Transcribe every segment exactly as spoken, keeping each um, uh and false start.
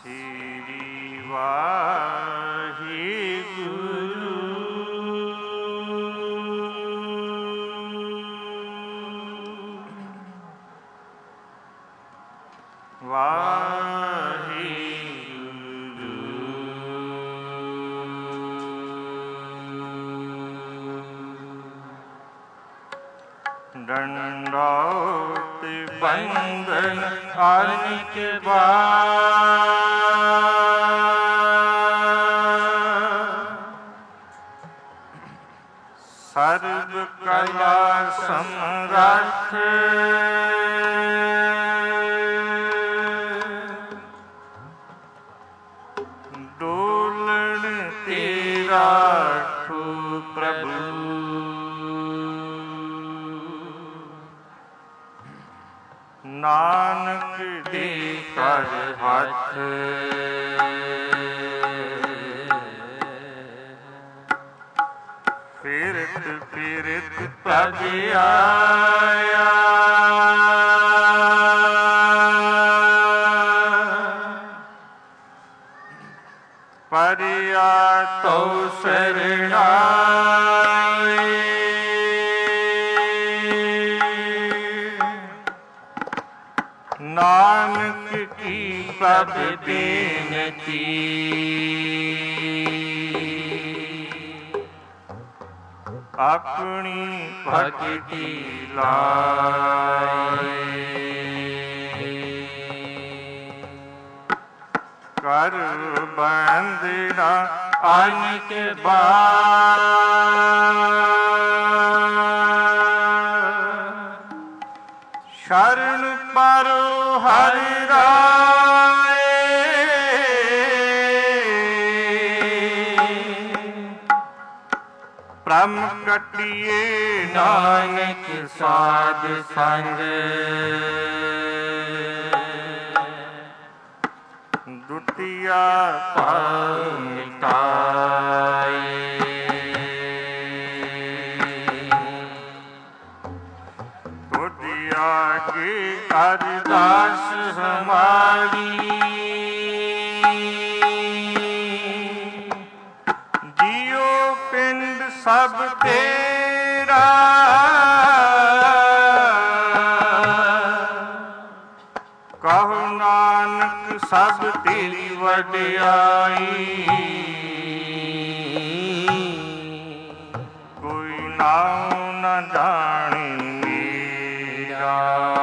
श्री वाहिगुरु। वाहिगुरु। दंडौत बंदन आने के बाद सर्व कला समर्थ डोलन तेरा ठू प्रभु। नानक दे कर हाथ फिरत फिरत पग आया। परिया तो शरणाई नानक की सब बेनती। अपनी भक्ति लाए कर बंदना आने के बाद शरण परो हरि राय। प्रम कटिए नानक साध संग दुतिया पामिताए। दुतिया की अरदास हमारी जियो पिंड सब तेरा। कहो नानक सब तेरी वड्याई। कोई नाम न जाने मेरा।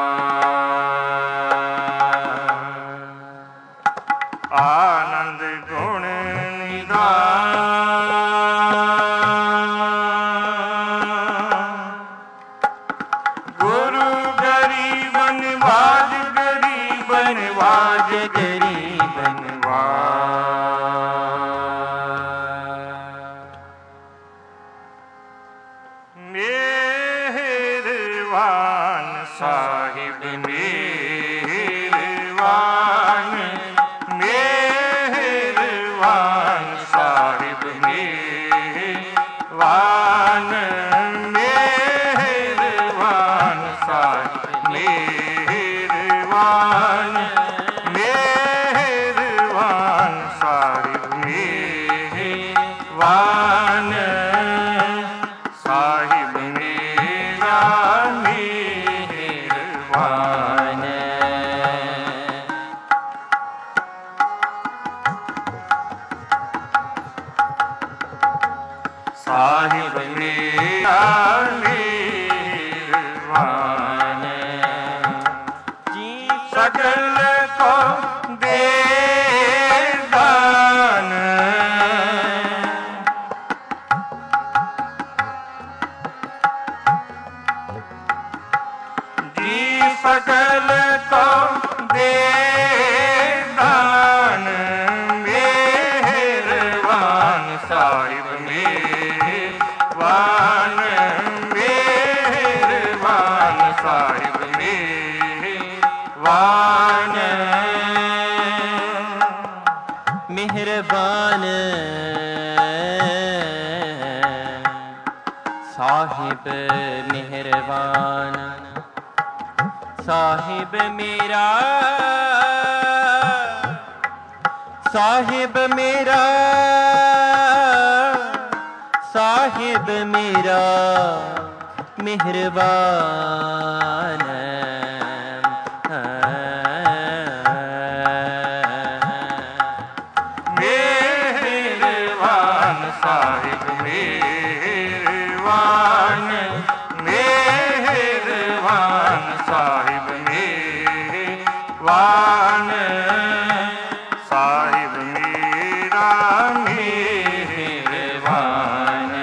आनंद गुण निधान गुरु गरीबन बाज गरीबन बाज गरीबन मेहरबान साहिब मेहरबान मेहरबान साहिब मेहरबान मेहरबान साहिब मेहरबान मेहरबान साहिब मेहरबान साहिब मेरा मेहरबान। साहिब मेरा मेहरबान जी सकल को दे दान। जी सकल को दे दान मेहरबान साहिब मेहरबान मेहरबान साहिब मेहरबान मेहरबान साहिब मेहरबान साहिब मेरा ਸਾਹਿਬ ਮੇਰਾ ਸਾਹਿਬ ਮੇਰਾ ਮਿਹਰਬਾਨ ਮਿਹਰਬਾਨ ਸਾਹਿਬ ਮਿਹਰਬਾਨ ਮਿਹਰਬਾਨ ਸਾਹਿਬ ਮਿਹਰਬਾਨ ਸਾਹਿਬ ਮੇਰਾ ਮਿਹਰਬਾਨ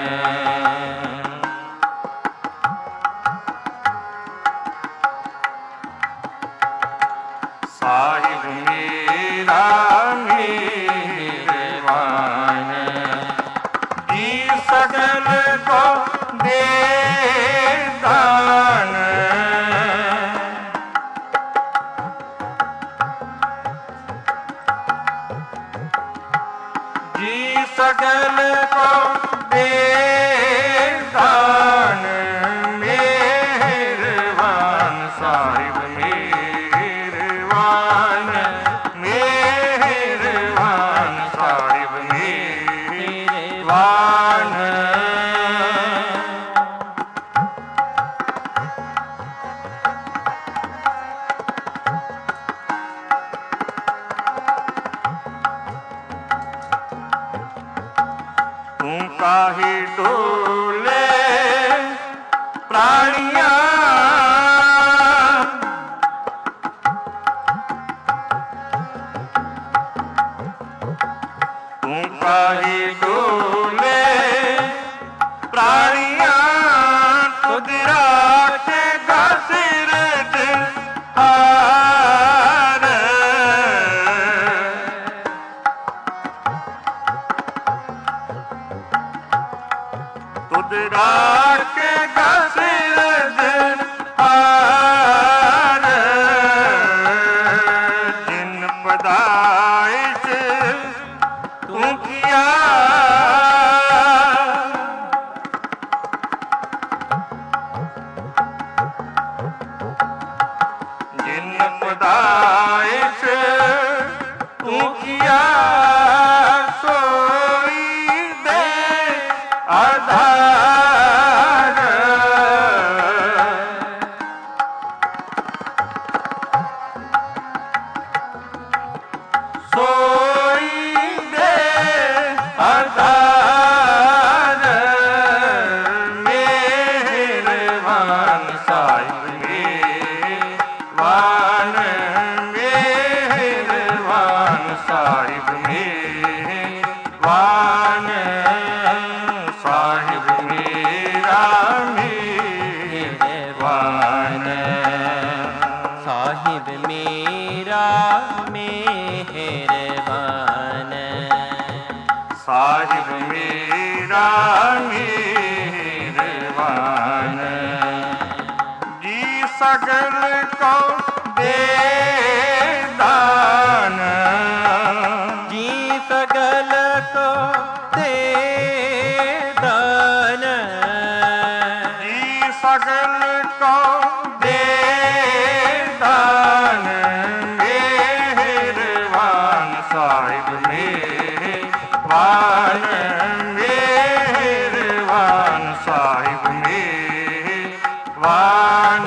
ਸਾਹਿਬ ਮੇਰਾ ਮਿਹਰਬਾਨ ਜੀ ਸਗਲ ਕੋ ਦੇ ਦਾਨ ਜੀ ਸਗਲ ਕੋ ਦੇ ਦਾਨ ਮਿਹਰਬਾਨ ਸਾਹਿਬ ਮਿਹਰਬਾਨ ਮਿਹਰਬਾਨ ਸਾਹਿਬ ਮਿਹਰਬਾਨ ਤੂੰ ਕਾਹੀ ਡੋਲੇ ਪ੍ਰਾਣੀਆਂ ਤੂੰ ਕਾਹੀ ਡੋਲੇ ਪ੍ਰਾਣੀਆਂ ਤੁਧ ਰਾਖੇਗਾ ਸਿਰਜ ਹਾਰ ਤੁਧ ਰਾਖੇਗਾ ਸਿਰਜ ਹਾਰ ਜਿਨ ਪਦਾਇਸ਼ ਤੂੰ ਕੀਆ ਜਿਨ ਪਦਾਇਸ਼ ਤੂੰ ਕੀਆ ਸੋਈ ਦੇ ਆਧਾਰ ਸੋਈ ਦੇ ਆਧਾਰ ਮਿਹਰਬਾਨ ਸਾਹਿਬ ਮਿਹਰਬਾਨ ਮਿਹਰਬਾਨ ਸਾਹਿਬ ਮਿਹਰਬਾਨ ਸਾਹਿਬ ਮੇਰਾ ਮਿਹਰਬਾਨ ਸਾਹਿਬ ਮੇਰਾ ਮਿਹਰਬਾਨ ਸਾਹਿਬ ਮੇਰਾ ਮਿਹਰਬਾਨ ਜੀ ਸਗਲ ਕੋ ਦੇ ਦਾਨ ਜੀ ਸਗਲ ਕੋ ਦੇ ਦਾਨ ਜੀ ਸਗਲ ਕੋ ਦੇ ਦਾਨ ਮਿਹਰਬਾਨ ਸਾਹਿਬ ਮਿਹਰਬਾਨ ਮਿਹਰਬਾਨ ਸਾਹਿਬ ਮਿਹਰਬਾਨ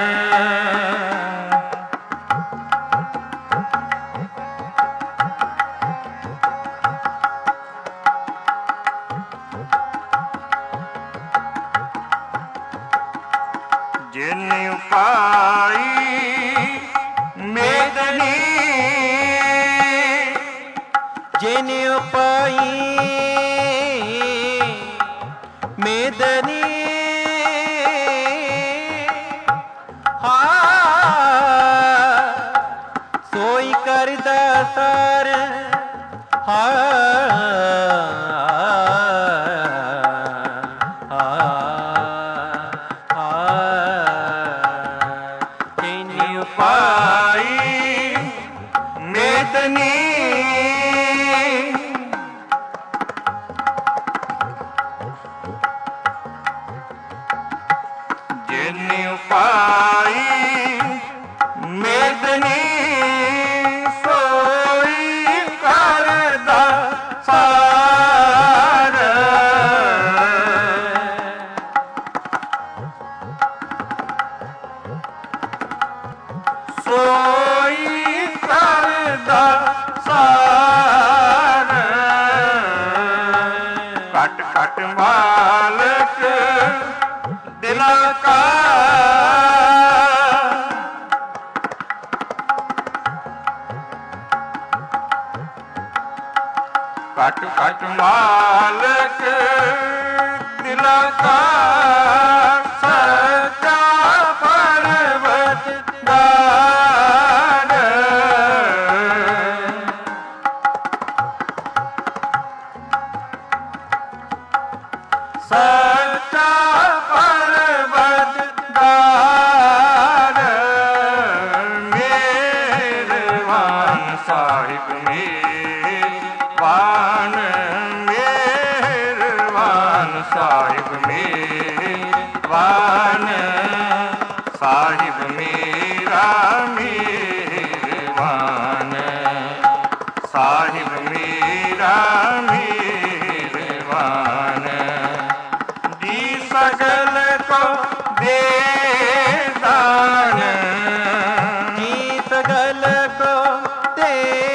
ਜਿਨ ਉਪਾਈ ਮੇਦਨੀ ਜਿਨ ਉਪਾਈ ਮੇਦਨੀ ਹਾਂ ਸੋਈ ਕਰਦਾ ਸਰ ਹਾਂ ਪਾਈ ਮੇਦਨੀ ਜਿਨ ਪਾਈ ਮੇਦਨੀ ਸੋਈ ਕਰ ਘਟ ਮਾਲਕ ਦਿਲਾਂ ਕਾ ਘਟ ਘਟ ਮਾਲਕ ਦਿਲਾਂ ਕਾ ਸੱਚਾ ਪਰਵਤਗਾਰ ਸੱਚਾ ਪਰਵਤਗਾਰ ਮਿਹਰਬਾਨ ਸਾਹਿਬ ਮਿਹਰਬਾਨ ਮਿਹਰਬਾਨ ਸਾਹਿਬ ਮਿਹਰਬਾਨ ਸਾਹਿਬ ਮੇਰਾ ਮਿਹਰਬਾਨ ਸਾਹਿਬ ਮੇਰਾ ਮਿਹਰਬਾਨ ਜੀ ਸਗਲ ਕੋ ਦੇ ਦਾਨ ਜੀ ਸਗਲ ਕੋ ਦੇ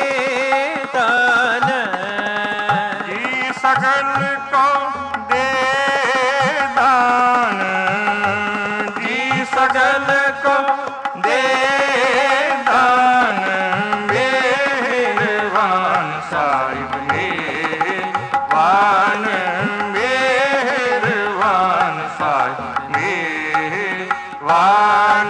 ਦਾਨ ਜੀ ਸਗਲ ਕੋ ਦੇ ਦਾਨ ਜੀ ਸਗਲ ਕੋ ਦੇ ਦਾਨ ਮਿਹਰਬਾਨ ਸਾਹਿਬ ਮਿਹਰਬਾਨ ਮਿਹਰਬਾਨ ਸਾਹਿਬ ਮਿਹਰਬਾਨ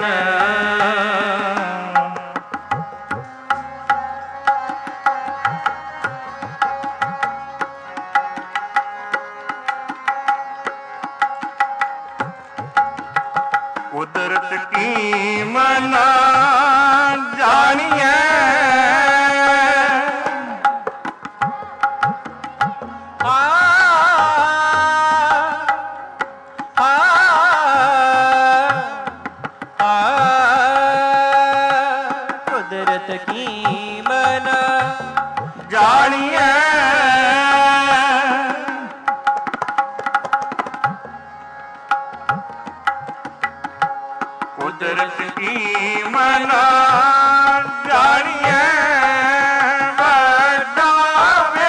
ਕੁਦਰਤ ਕੀ ਮਨਾ ਜਾਣੀਐ ਆ ਆ ਆ ਕੁਦਰਤ ਕੀ ਮਨਾ ਜਾਣੀਐ ਕੁਦਰਤ ਕੀ ਮਨਾ ਜਾਣੀਐ ਵੱਡਾ ਵੇ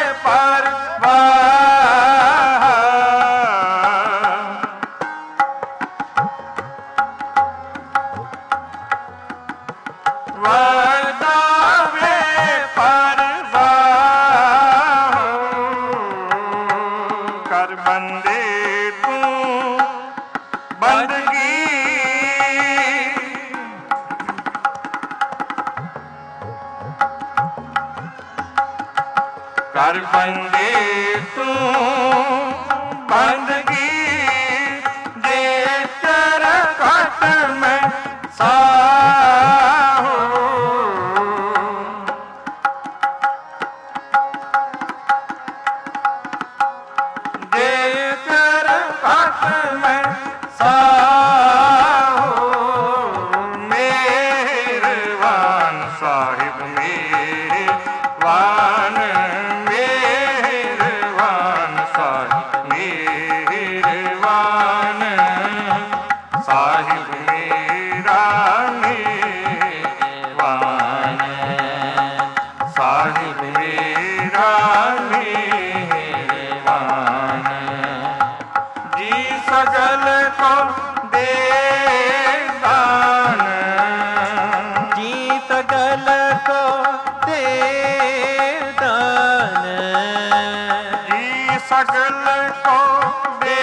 ਪਰਵਾਹ ਵੱਡਾ ਵੇ ਪਰਵਾਹ ਕਰ ਬੰਦੇ ਤੂੰ ਬੰਦਗੀ ਕਰ ਬੰਦੇ ਤੂੰ ਬੰਦਗੀ ਦੇ ਤਰ ਘਟ ਮੈਂ ਸਾਹੋ ਦੇ ਤਰ ਘਟ ਮੈਂ ਸਾਹੋ ਮਿਹਰਬਾਨ ਸਾਹਿਬ ਮਿਹਰਬਾਨ ਮਿਹਰਬਾਨ ਸਾਹਿਬ ਮਿਹਰਬਾਨ ਸਾਹਿਬ ਮੇਰਾ ਮਿਹਰਬਾਨ ਸਾਹਿਬ ਮੇਰਾ ਮਿਹਰਬਾਨ ਜੀ ਸਗਲ ਕੋ ਦੇ ਦਾਨ ਜੀ ਸਗਲ ਕੋ ਦੇ ਦਾਨ ਜੀ ਸਗਲ ਕੋ ਦੇ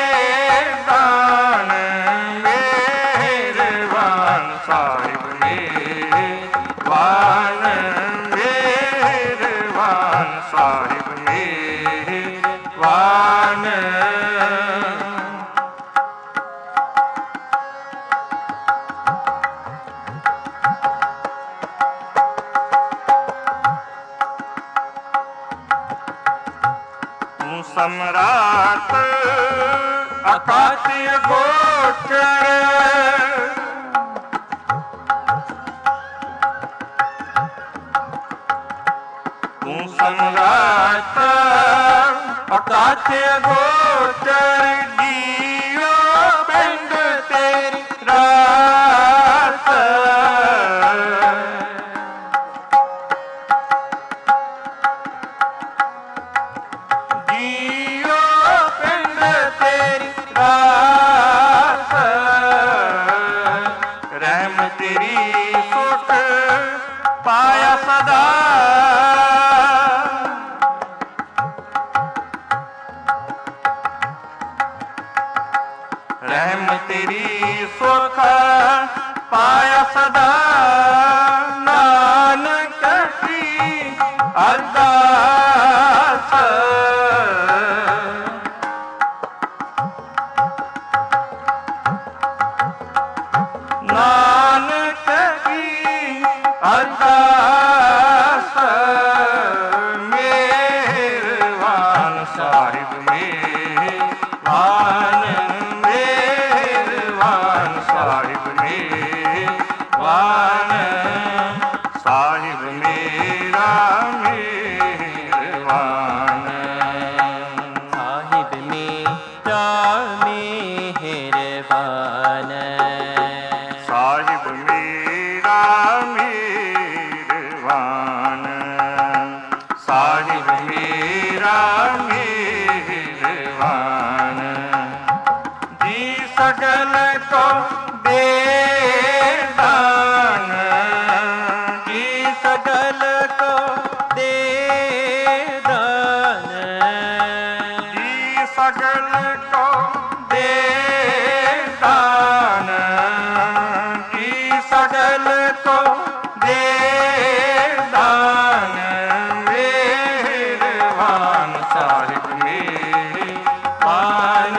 ਦਾਨ ਮਿਹਰਬਾਨ ਸਾਹਿਬ ਮਿਹਰਬਾਨ ਮਿਹਰਬਾਨ ਸਾਹਿਬ ਮਿਹਰਬਾਨ ਤੂੰ ਸਮਰਾਟ ਆਕਾਸ਼ ਗੋਚਰ ਤੂੰ ਸਮਰਾਟ ਆਕਾਸ਼ ਗੋਚਰ ਜੀਓ ਪਿੰਡ ਤੇਰੀ ਰਾਤ ਜੀਓ ਪਾਇਆ ਸਦਾ ਰਹਿਮ ਤੇਰੀ ਸੁਖ ਪਾਇਆ ਸਦਾ ਨਾਨਕ ਕੀ ਅਰਦਾਸ ਨਾਨਕ ਕੀ ਅਰਦਾਸ ਮਿਹਰਬਾਨ ਸਾਹਿਬ ਮਿਹਰਬਾਨ ਮਿਹਰਬਾਨ ਸਾਹਿਬ ਮਿਹਰਬਾਨ ਸਾਹਿਬ ਮੇਰਾ ਮਿਹਰਬਾਨ ਸਾਹਿਬ ਮੇਰਾ ਮਿਹਰਬਾਨ ਸਾਹਿਬ ਮੇਰਾ ਮਿਹਰਬਾਨ ਸਾਹਿਬ ਮੇਰਾ ਮਿਹਰਬਾਨ ਜੀ ਸਗਲ ਕੋ ਦੇ ਦਾਨ ਜੀ ਸਗਲ ਕੋ ਦੇ ਦਾਨ ਜੀ ਸਗਲ ਕੋ ਦੇ ਦਾਨ ਜੀ ਸਗਲ ਕੋ ਦੇ ਦਾਨ ਮਿਹਰਬਾਨ ਸਾਹਿਬ ਮਿਹਰਬਾਨ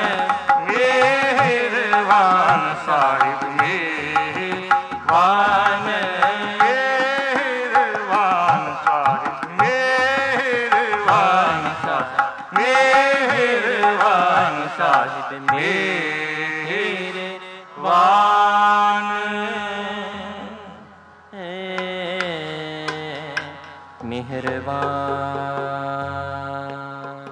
ਮਿਹਰਬਾਨ ਸਾਹਿਬ ਮਿਹਰਬਾਨ ਮਿਹਰਬਾਨ ਸਾਹਿਬ ਮਿਹਰਬਾਨ ਸਾਹਿਬ ਮਿਹਰਬਾਨ ਸਾਹਿਬ ਮਿਹਰਬਾਨ ਮਿਹਰਬਾਨ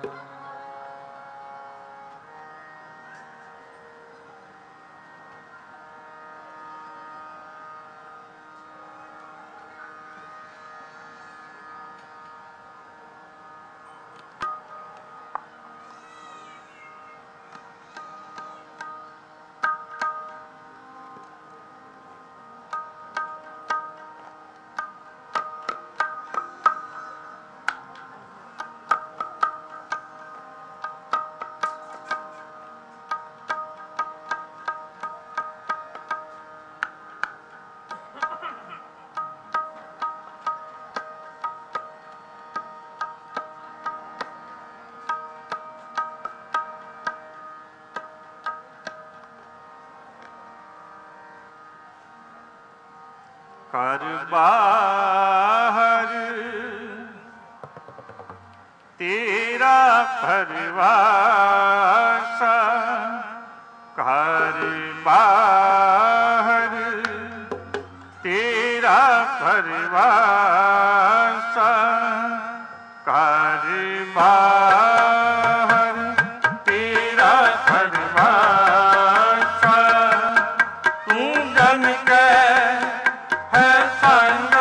ਕਰ ਬਾਹਰ ਤੇਰਾ ਪਰਵਾਸ ਕਰ ਬਾਹਰ ਤੇਰਾ ਪਰਵਾਸ ਕਰ ਬਾਹਰ ਤੇਰਾ ਪਰਵਾਸ ਤੂੰ ਜਨ ਕੈ ਹੈ ਸੰਗ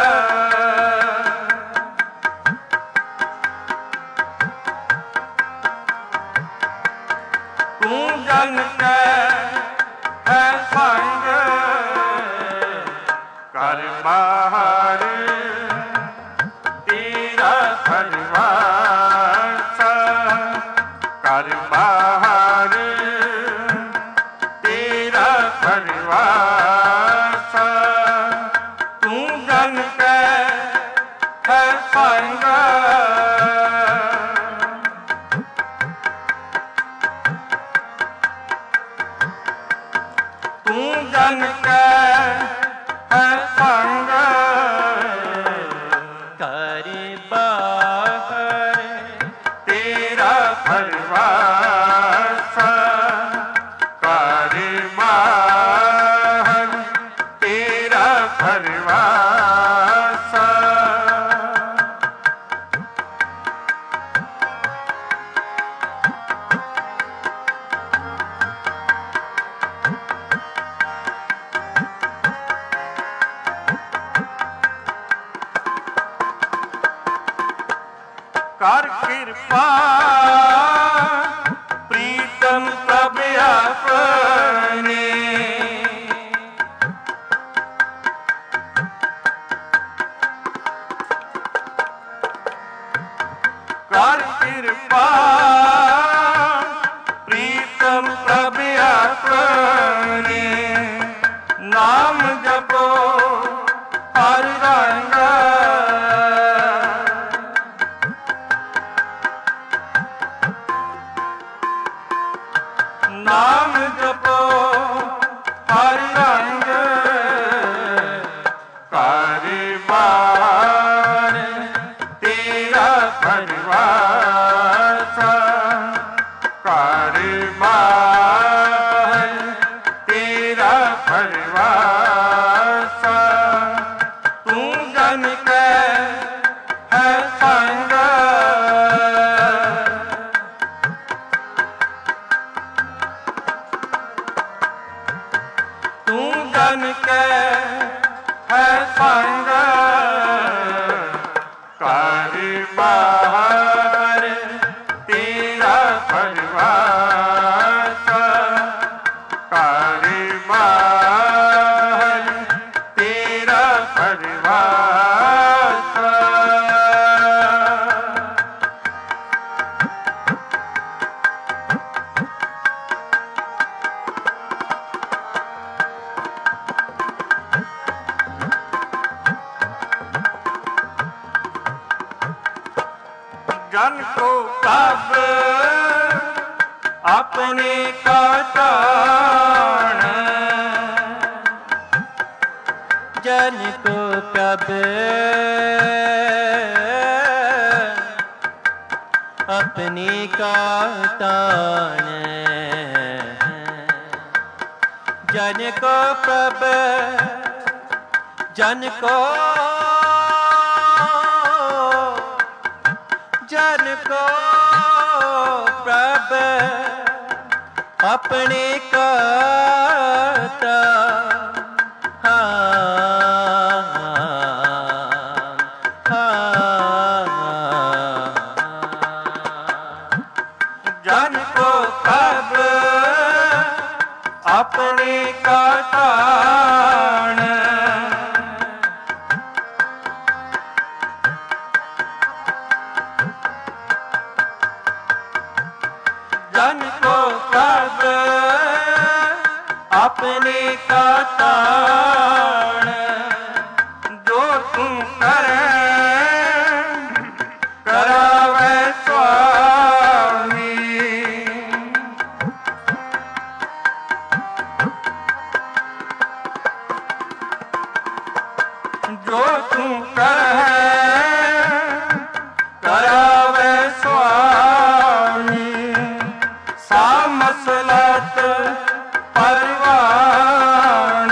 ਤੂੰ ਜਨ ਕੈ ਹੈ ਸੰਗ ਕਰ ਬਾਹਰ ਤੇਰਾ ਪਰਵਾਸ ਕਰ ਬਾਹਰ ਤੇਰਾ ਪਰਵਾਸ ਤੂੰ ਜਨ ਕੈ ਹੈ ਸੰਗ ਤੂੰ ਜਨ ਕੈ ਹੈ ਸੰਗ ਕਰ ਬਾਹਰ ਤੇਰਾ ਪਰਵਾਸ ਕਰ ਬਾਹਰ ਤੇਰਾ ਪਰਵਾਸ ਕਰ ਕਿਰਪਾ ਪ੍ਰੀਤਮ ਪ੍ਰਭ ਆਪਨੇ रंग नाम जपो हरि रंग परिवार तेरा परिवार परिवार तेरा परिवार तू जन के है संग तू जन के है संग परिवार तेरा परिवार परिवार तेरा परिवार जन को कब अपने का तान जन को कब अपने का तान जन को प्रभ जन को जन को प्रभ अपने का जन को कब अपने का तान जन को कब अपने का तान जो तू करे करावे स्वामी जो तू करे करावे स्वामी सामसलत परिवार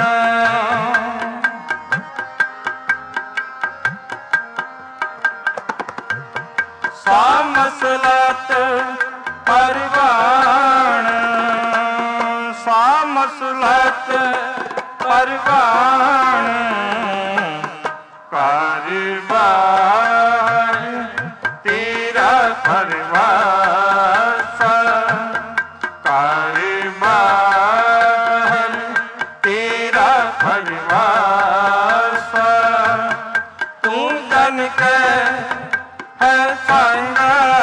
सामसलत परिवार सामसलत परिवार परिवार तेरा परिवार परिवार तेरा परिवार तू जन के है संग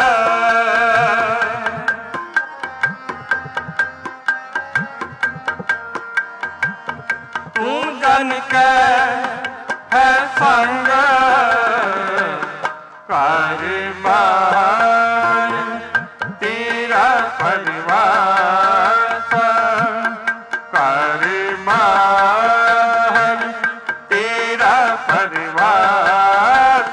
तू जन के है संग परिवार तेरा परिवार परिवार तेरा परिवार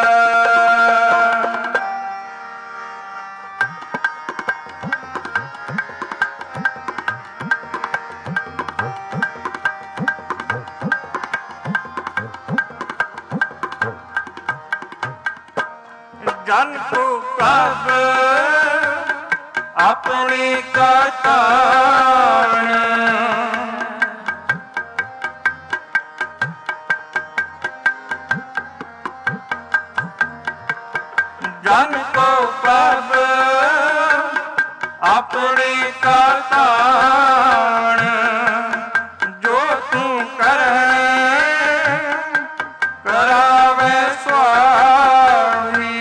जन को कब अपने का तान जन को कब अपने का तान जो तू करे करावे स्वामी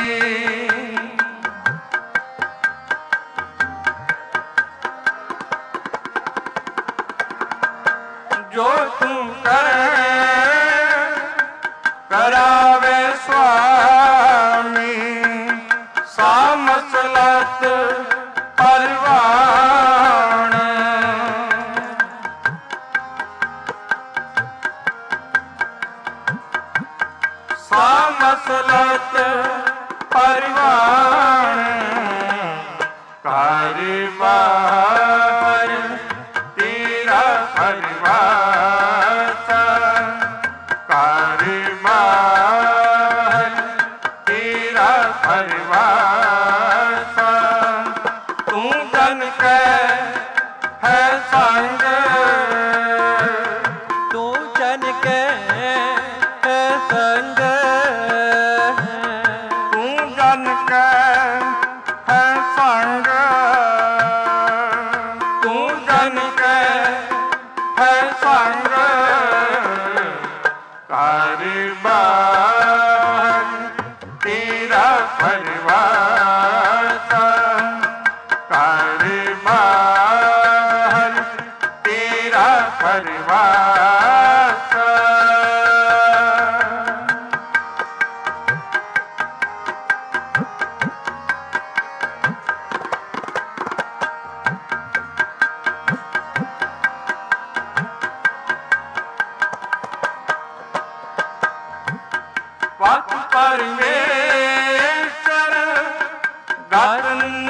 जो तू करे करावे स्वामी सामसलत परवान। सामसलत परवान कारोबार तेरा परवास। कारोबार तेरा परवास। तू जन के है संग। तू जन के है संग। तू जन के है संग। तू जन के है संग। कारोबार तेरा परवास। कारोबार तेरा परवास। पथ परमेश्वर गत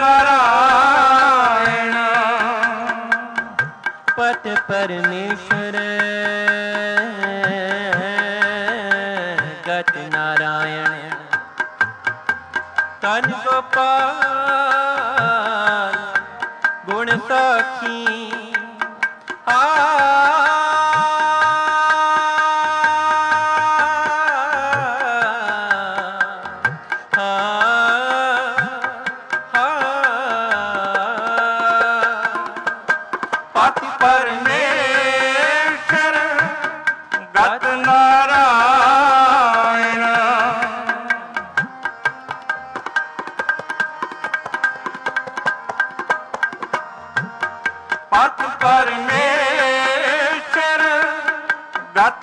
नारायण। पथ परमेश्वर गत नारायण। तन गोपाल गुण साखी। आ पथ परमेश्वर गत नारायण। पथ परमेश्वर गत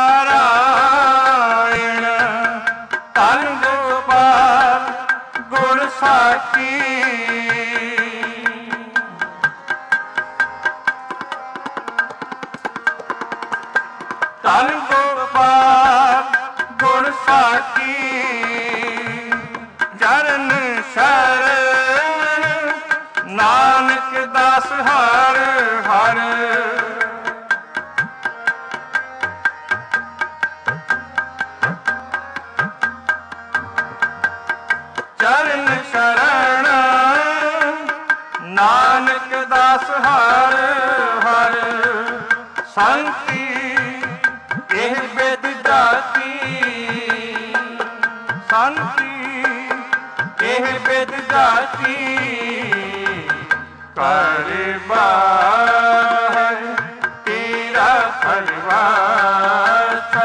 नारायण। तन गोपाल गुण साखी। तन गोपाल गुण साखी। चरण शरण नानक दास हर हर। चरण शरण नानक दास हर हर। संति ਇਹ ਬਿਦ ਜਾਤੀ। ਸੰਤੀ ਇਹ ਬਿਦ ਜਾਤੀ। ਕਾਰੋਬਾਰ ਤੇਰਾ ਪਰਵਾਸ।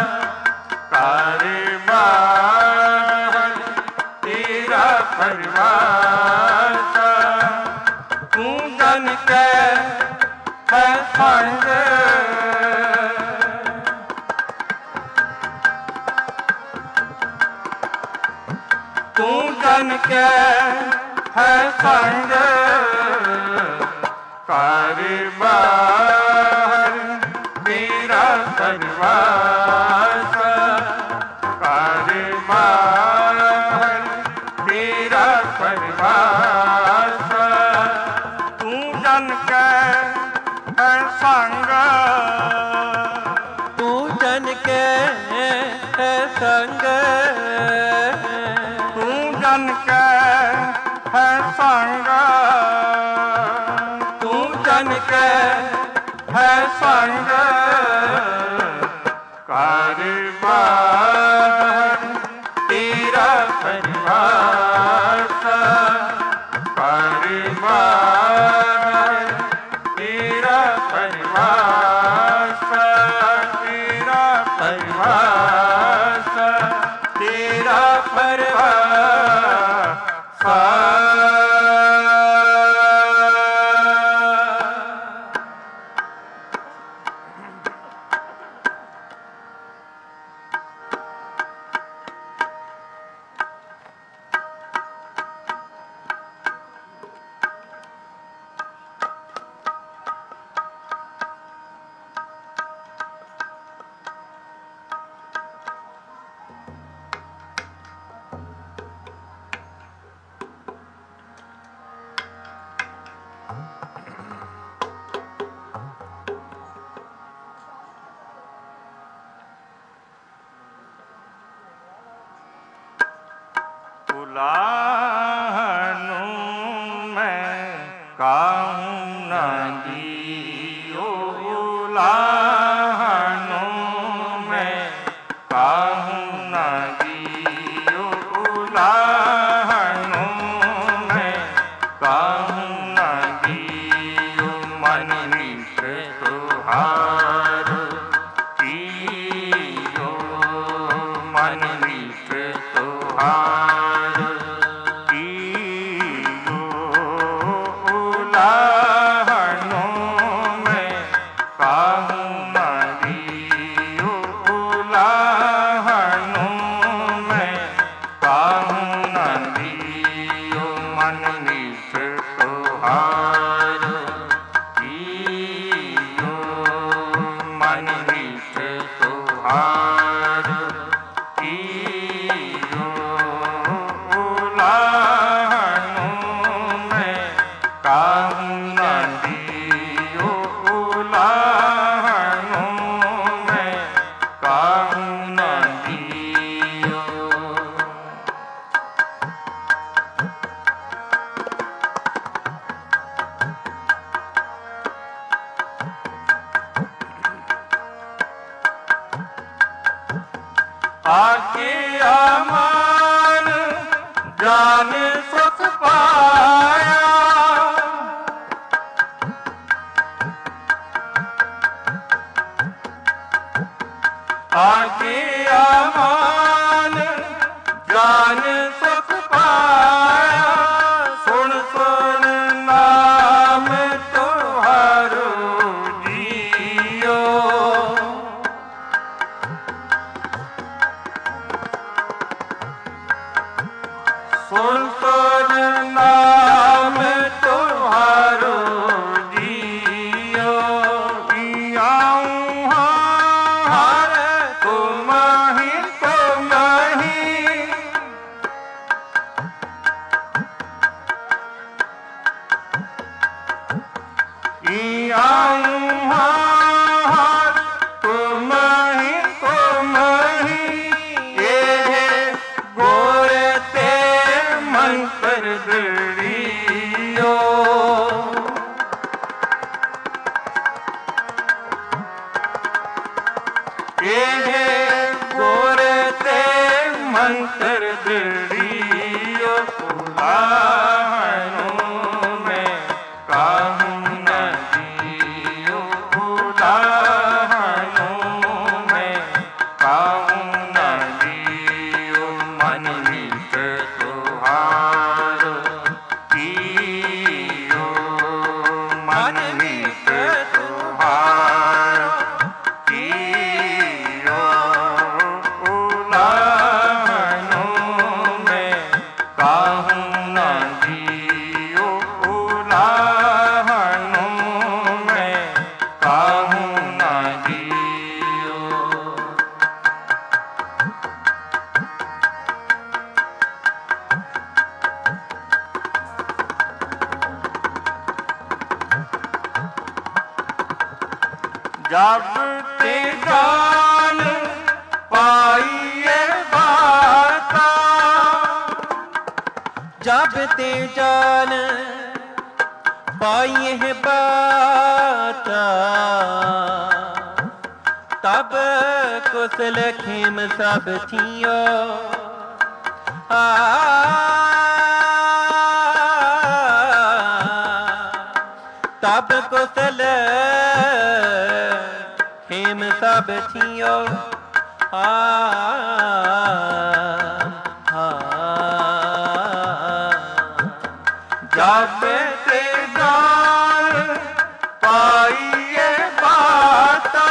ਕਾਰੋਬਾਰ ਤੇਰਾ ਪਰਵਾਸ। ਤੂੰ ਜਨ ਕੈ ਹੈ ਸੰਗ। तू जन के है संग। कारोबार तेरा परवास। कारोबार तेरा परवास। तू जन के है संग। तू जन के है संग। जन के है संग। तू जन के है संग। कारोबार तेरा परवास। कारोबार तेरा परवास। तेरा परवास। तेरा परवास। उलाहनु मैं काहूँ न दियो उलाहनु मैं काहूँ न दियो उलाहनु मैं काहूँ न दियो मन मित्र तुहार कियो मन मित्र तुहार कियो उलाहनु मैं काहूँ न दियो उलाहनु मैं काहूँ न दियो मन मित्र तुहार कियो मन मित्र तुहार कियो उलाहनु मैं काहूँ न दियो उलाहनु मैं काहूँ न दियो। आके अमान जान सुख पाया आके अमान जान सुख पाया सुन सुन नाम तुहारो जियो सुन सुन नाम तुहारो जियो आऊँ हार तुम ही तुम ही आऊँ हार तुम ही तुम ही ये गोर ते मंत्र दृढ़ियो ये गोर ते मंत्र दृढ़ियो उलाहनु मैं काहूँ न दियो उलाहनु मैं काहूँ न दियो मन मित्र तुहार कियो मन मित्र तुहार कियो उलाहनु मैं काहूँ न दियो उलाहनु मैं काहूँ न दियो। जब ते जान पाइए बाता जब ते जान पाइए है बाता तब कुशल खेम सब थियो आ तब कुशल खेम सब थियो आ जब ते जान पाइए बाता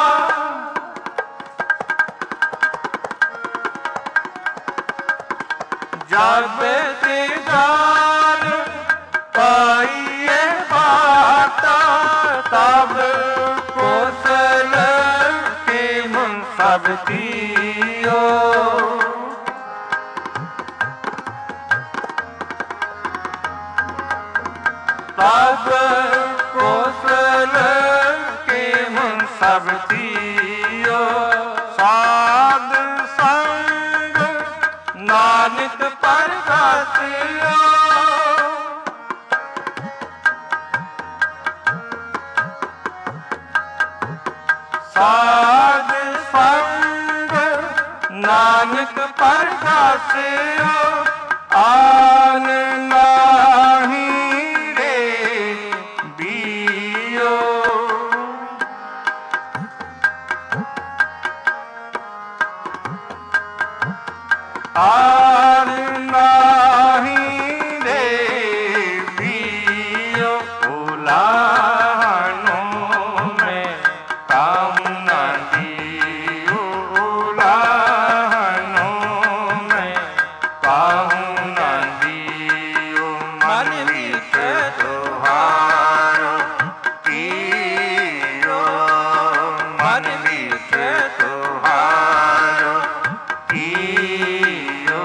जब ते जान पाइए बाता तब कुशल खेम सब थियो तब कुशल खेम सब थियो साध संग नान नानक परगासियो साध संग नानक परगासियो आन नाही रे बियो आन नाही रे बियो उलाहनों में काम न दियो उलाहनों में काम न दियो मन मीत तुहारो कियो मन मीत तुहारो कियो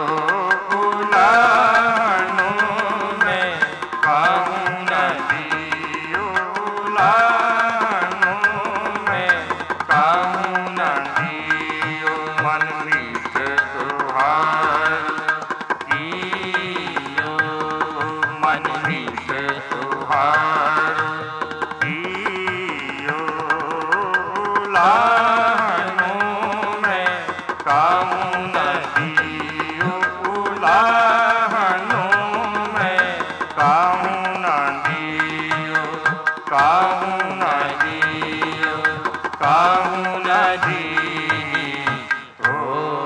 उलाहनों में काम न दियो उलाहनों में काम न दियो मन मीत तुहारो कियो मन मीत तुहारो कियो उलाहनों में काम न दियो उलाहनों में काम न दियो काम न दियो काम न दियो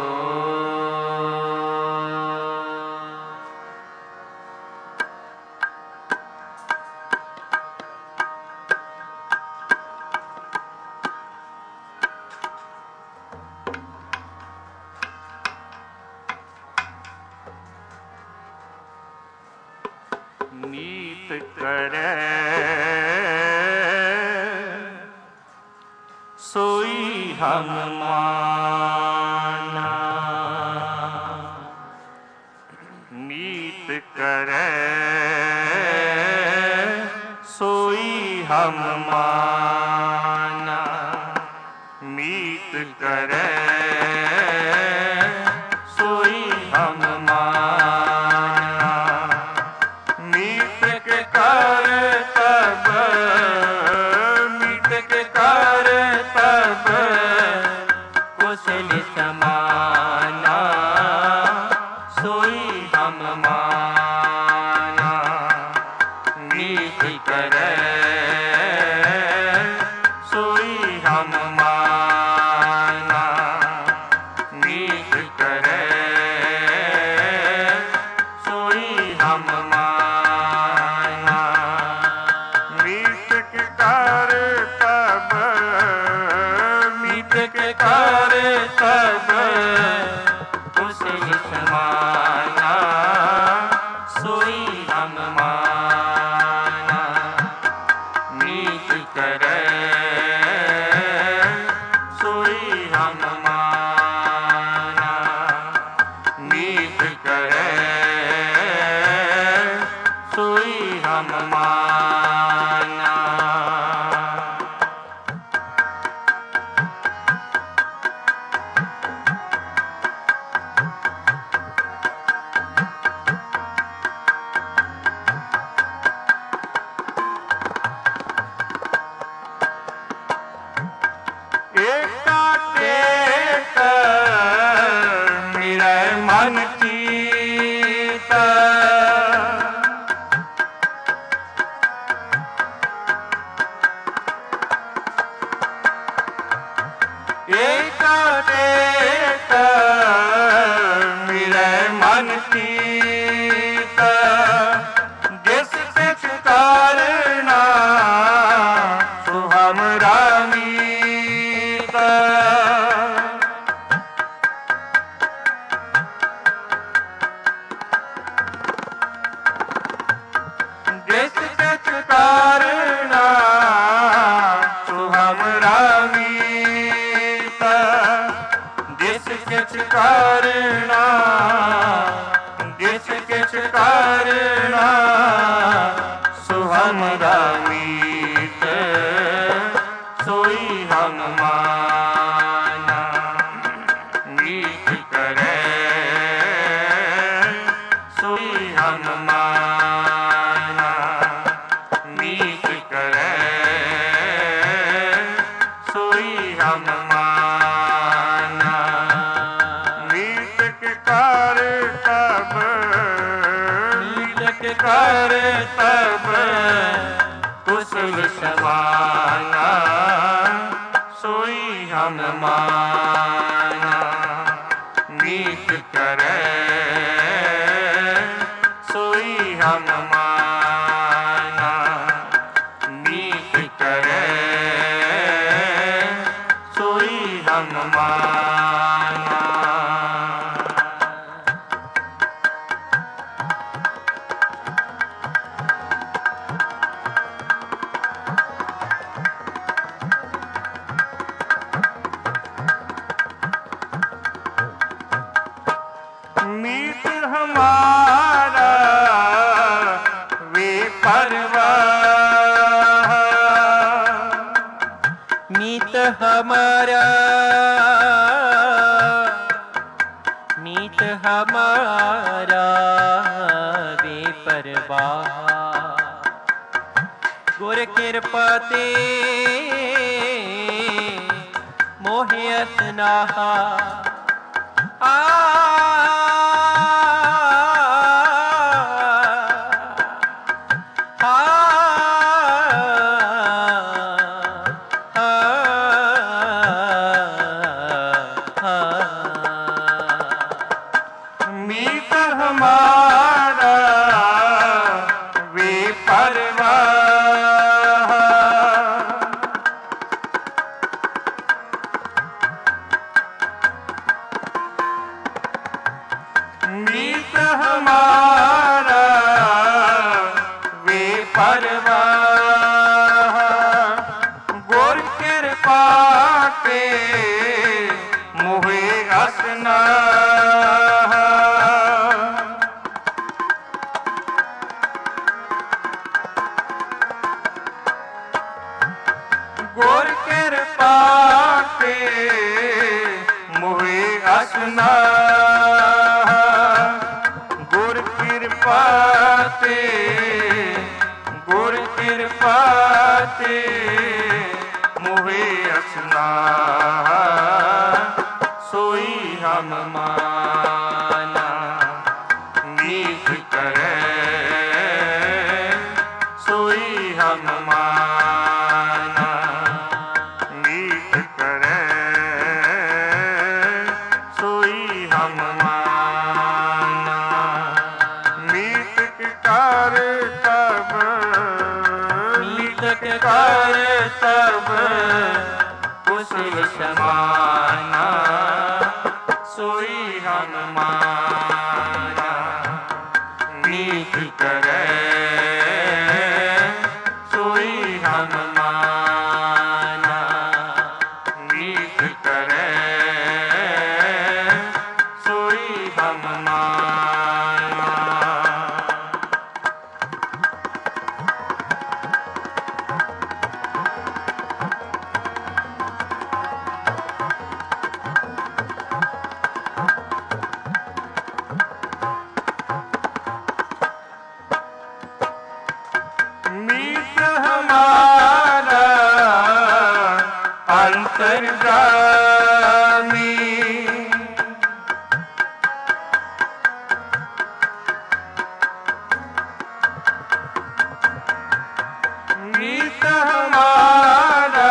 नीत करे सोई हम माना नीत करे सोई हम माना मीत करे सोई हम माना मीत के कर तब मीत के कर तब कुशल समाना सोई हम माना मीत करे सोई हम माना मीत करे सोई हम माना मीत के कर तब मीत के कर तब कुशल समाना सोई हम माना मीत करे सोई हम माना मीत करे सोई हम माना एका टेक मेरा मन कीता एका टेक मेरा मन कीता जिस तिस करना सो हमरा मीता जिस तिस करना सो हमरा मीता जिस किछ करना जिस किछ करना सो हमरा मीत सोई हम माना मीत करे तब कुशल समाना सोई हम माना। मीत करे सोई हम माना। मीत करे सोई हम माना। मीत हमारा वे परवाह। मीत हमारा मीत हमारा वे परवाह। गुर कृपा ते मोहे असनाहा। आ मीत हमारा वे परवाह। मीत हमारा वे परवाह। गुर कृपा के मोहे असना। गुर कृपा के मोहे असना। गुर कृपा ते गुर कृपा ते मोहे असना सोई हम माना। मीत करे सोई हम माना। मीत करे सोई हम माना। मीत कर तब मीत कर तब कुशल समाना सोई हम माना। मीत करे सोई हम माना। मीत करे सोई हम माना। मीत हमारा अंतर्गामी। मीत हमारा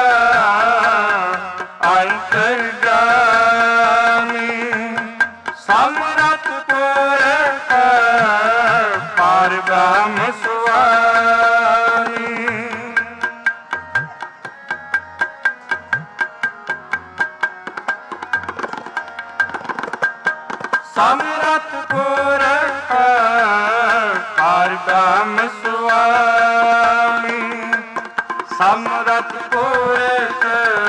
अंतर्गामी। समरथ पुरख पारब्रह्म स्वामी। समरथ पुरख पारब्रह्म स्वामी। समरथ पुरख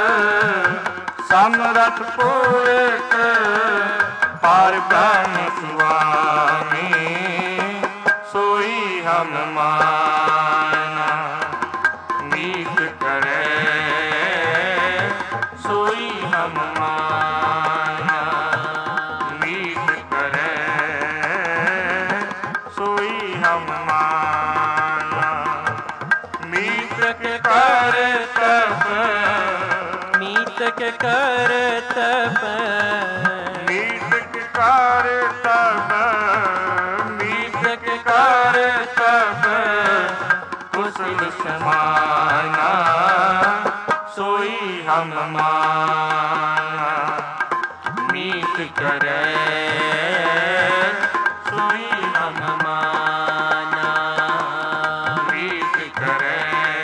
समरथ पुरख पारब्रह्म स्वामी सोई हम माना। मीत करे सोई हम माना। मीत करे सोई हम माना। मीत कर तब मीत कर तब मीत कर तब मीत कर तब हम माना, मीत करे सोई हम माना, मीत करे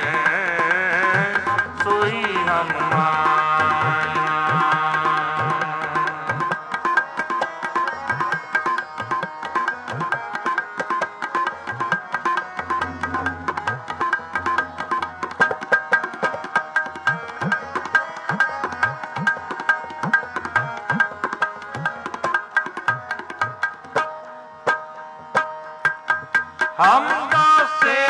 सोई हम माना। हम दासे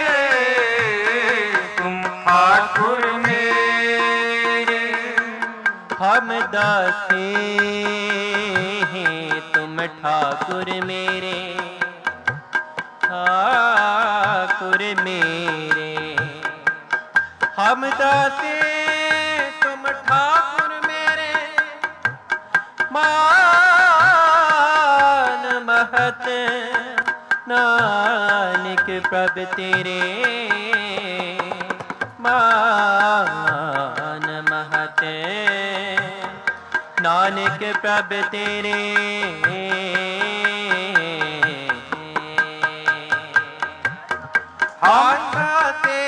तुम ठाकुर मेरे, हम दासे हैं तुम ठाकुर मेरे, ठाकुर मेरे। हम दासे तुम ठाकुर मेरे, मान महत नानक प्रभ तेरे, मान महत नानक प्रभ तेरे। हम दासे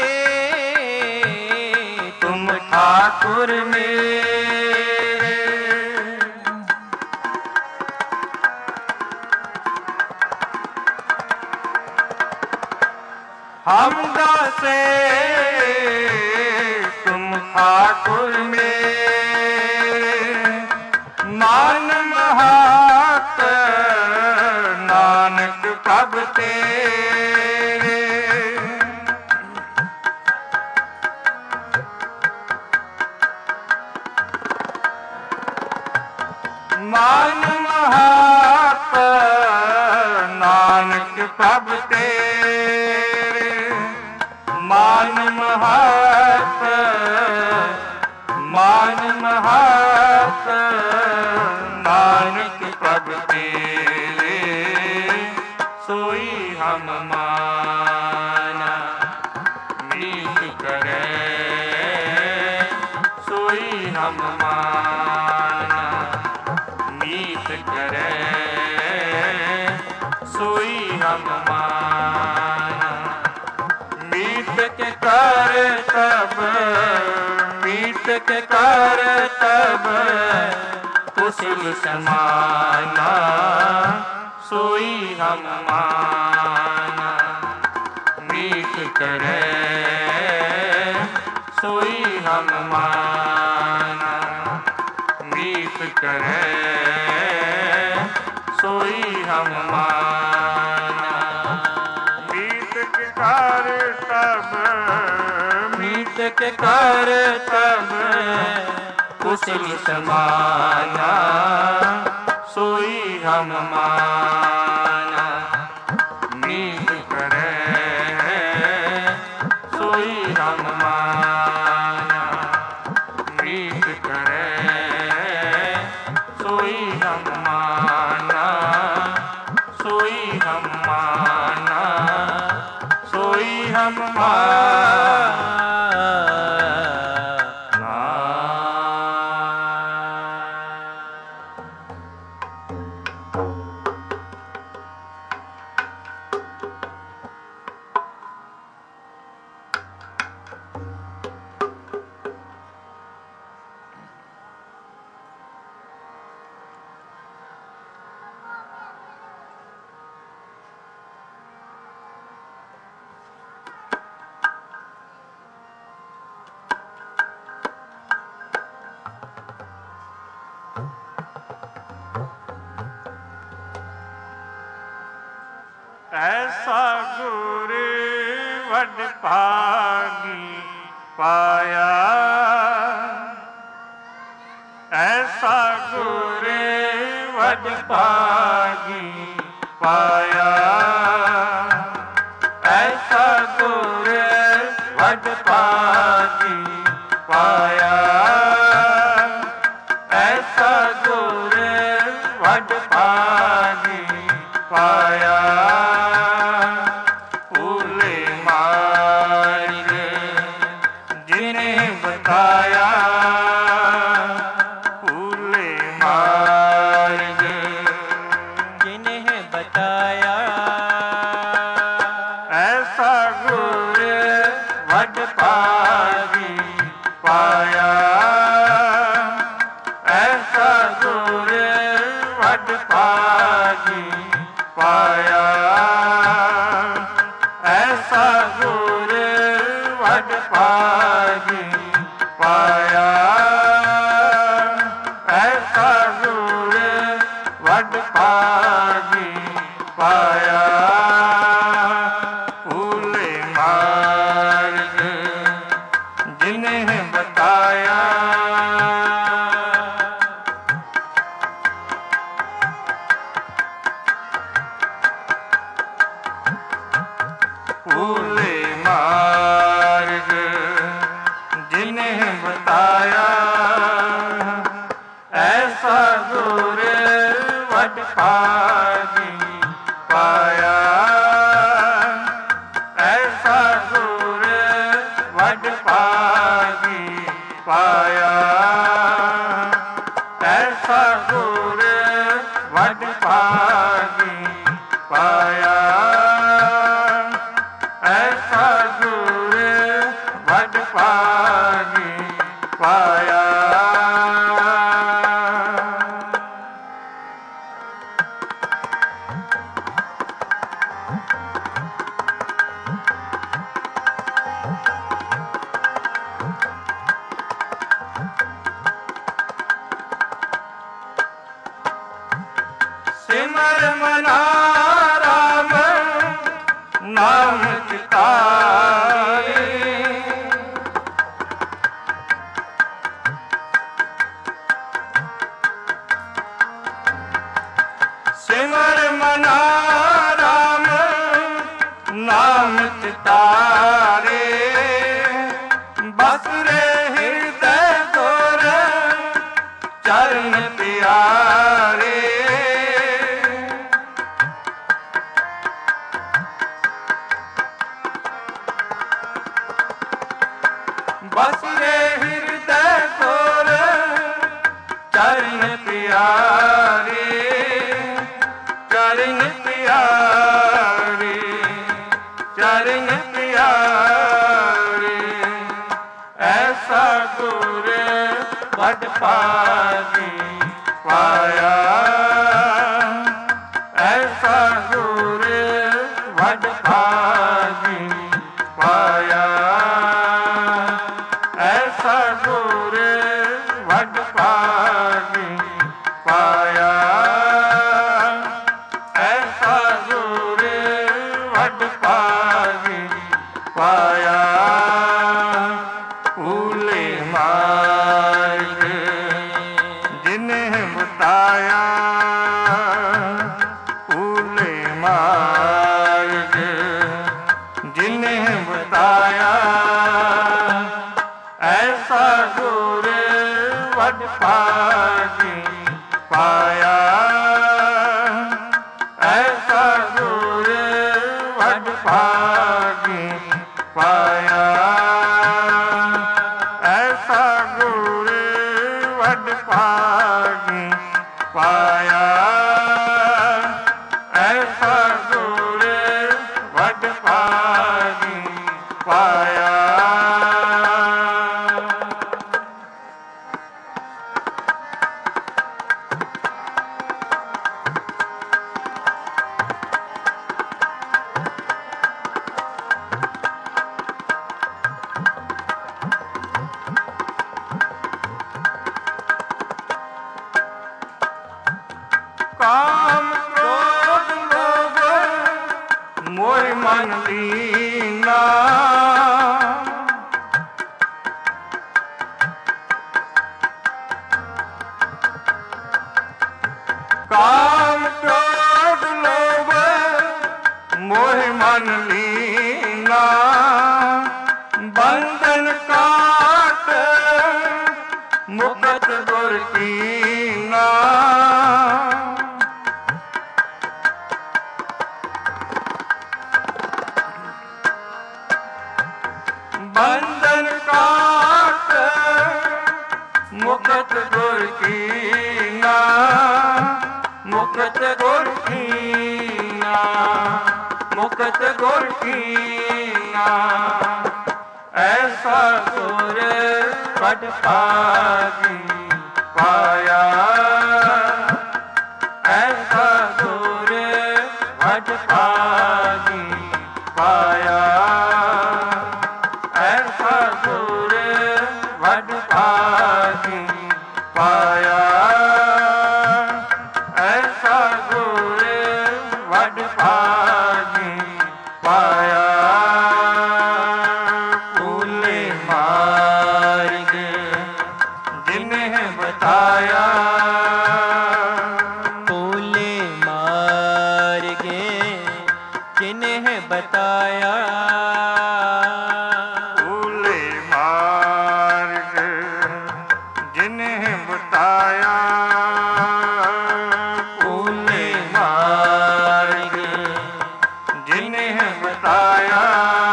तुम ठाकुर मेरे, हम दासे तुम ठाकुर मेरे, मान महत नानक प्रभ तेरे। मान महत नानक प्रभ तेरे, मान महत मान महत नानक प्रभ तेरे, सोई हम माना, मीत करे सोई हम माना, मीत करे सोई हम माना। मीत के कर तब, मीत के कर तब कुशल समाना, सोई हम माना, मीत करे सोई हम माना, मीत करे सोई हम माना। मीत के कर तब, मीत के कर तब कुशल समाना, सोई हम माना, मीत करे सोई हम माना, मीत करे सोई हम माना, सोई हम माना, सोई हम माना। ऐसा गुर वड भागी पाया, ऐसा गुर वड भागी पाया, ऐसा गुर वड भागी पाया, ऐसा गुर वड भागी पाया। जिन्हें बताया ਭਾਗੀ ਪਾਇਆ। ਐਸਾ ਗੁਰ ਵਡ ਭਾਗੀ ਪਾਇਆ। ਐਸਾ ਗੁਰ ਵਡ ਭਾਗੀ ਪਾਇਆ। ਭੂਲੇ ਮਾਰਗ ਜਿਨਹਿ ਬਤਾਇਆ। ਭੂਲੇ ਮਾਰਗ ਜਿਨਹਿ ਬਤਾਇਆ। ਐਸਾ ਗੁਰ ਵਡ ਭਾਗੀ ਪਾਇਆ। ਐਸਾ ਗੁਰ ਵਡ ਭਾਗੀ ਪਾਇਆ। ਐਸਾ ਗੁਰ ਵਡ ਭਾਗੀ ਪਾਇਆ। ਐਸਾ ਗੁਰ ਵਡ ਭਾਗੀ ਪਾਇਆ। ਸਿਮਰ ਮਨਾ ਰਾਮ ਨਾਮ ਚਿਤਾਰੇ। ਸਿਮਰ ਮਨਾ ਰਾਮ ਨਾਮ ਚਿਤਾਰੇ। ਬਸ ਰੇ ਹਿਰਦੈ ਗੁਰ ਚਰਨ ਪਿਆਰੇ। ਬਸ ਰੇ ਹਿਰਦੈ ਗੁਰ ਚਰਨ ਪਿਆਰੇ। ਚਰਨ ਪਿਆਰੇ। ਚਰਨ ਪਿਆਰੇ। ਐਸਾ ਗੁਰ ਵਡ ਭਾਗੀ ਪਾਇਆ। ਐਸਾ ਗੁਰ ਵਡ ਭਾਗੀ ਪਾਇਆ। ਐਸਾ ਗੁਰ ਵਡ ਭਾਗੀ ਪਾਇਆ। ਐਸਾ ਗੁਰ ਵਡ ਭਾਗੀ ਪਾਇਆ। ਭੂਲੇ ਮਾਰਗ ਜਿਨਹਿ ਬਤਾਇਆ। ਭੂਲੇ ਮਾਰਗ ਜਿਨਹਿ ਬਤਾਇਆ। ਐਸਾ ਗੁਰ ਵਡ ਭਾਗੀ ਪਾਇਆ। ਐਸਾ ਗੁਰ ਵਡ ਭਾਗੀ ਪਾਇਆ। ਐਸਾ ਗੁਰ ਵਡ ਭਾਗੀ ਪਾਇਆ। ਐਸਾ ਗੁਰ ਵਡ ਭਾਗੀ ਪਾਇਆ। ਕਾਮ ਕ੍ਰੋਧ ਲੋਭ ਮੋਹ ਮਨ ਲੀਨਾ। ਕਾਮ ਕ੍ਰੋਧ ਲੋਭ ਮੋਹ ਮਨ ਲੀਨਾ। ਬੰਧਨ ਕਾਟ ਮੁਕਤ ਗੁਰ ਕੀਨਾ। ਬੰਧਨ ਕਾਟ ਮੁਕਤ ਗੁਰ ਕੀਨਾ। ਮੁਕਤ ਗੁਰ ਕੀਨਾ। ਮੁਕਤ ਗੁਰ ਕੀਨਾ। ਐਸਾ ਗੁਰ ਵਡ ਭਾਗੀ ਪਾਇਆ। ਐਸਾ ਗੁਰ ਵੱਡ ਭਾਗੀ ਪਾਇਆ। ਐਸਾ ਗੁਰ ਵੱਡ ਭਾਗੀ ਪਾਇਆ। ਐਸਾ ਗੁਰ ਵੱਡ ਭਾਗੀ ਪਾਇਆ। ਭੂਲੇ ਮਾਰਗ ਜਿਨਹਿ ਬਤਾਇਆ। ਭੂਲੇ ਮਾਰਗ ਜਿਨਹਿ ਬਤਾਇਆ। ਭੂਲੇ ਮਾਰਗ ਜਿਨਹਿ ਬਤਾਇਆ। ਭੂਲੇ ਮਾਰਗ ਜਿਨਹਿ ਬਤਾਇਆ।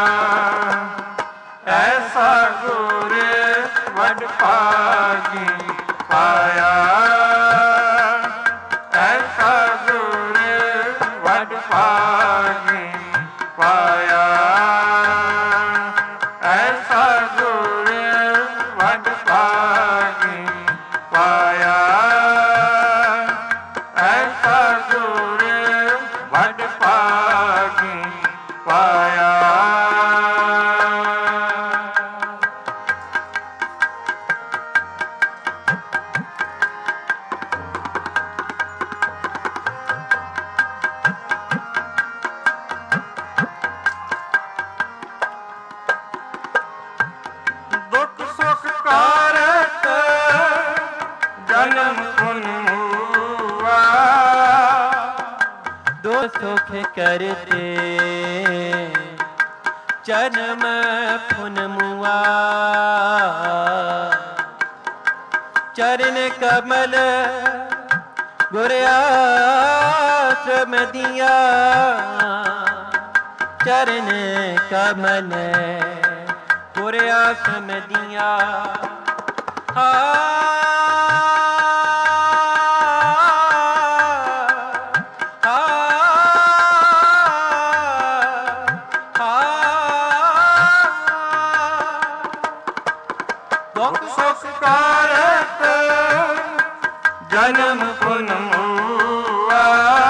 ਐਸਾ ਗੁਰ ਵੱਡ ਭਾਗੀ ਪਾਇਆ। ਐਸਾ ਗੁਰ ਵੱਡ ਭਾਗੀ ਪਾਇਆ। ਐਸਾ ਗੁਰ ਵੱਡ ਭਾਗੀ ਪਾਇਆ। ਐਸਾ ਗੁਰ ਵੱਡ ਭਾਗੀ ਪਾਇਆ। ਦੁੱਖ ਸੁਖ ਕਾਰਤ ਜਨਮ ਪੁਨ ਮੂਆ। ਦੋ ਸੁਖ ਕਰਤੇ ਜਨਮ ਪੁਨ ਮੁਆ। ਚਰਨ ਕਮਲ ਗੁਰ ਆਸ਼ਰਮ ਦੀਆ। ਚਰਨ ਕਮਲ ਗੁਰ ਆਸ਼ਰਮ ਦੀਆ। ਹਾ ਦੁੱਖ ਸੁਖ ਕਾਰਤ ਜਨਮ ਪੁਨ ਮੂਆ।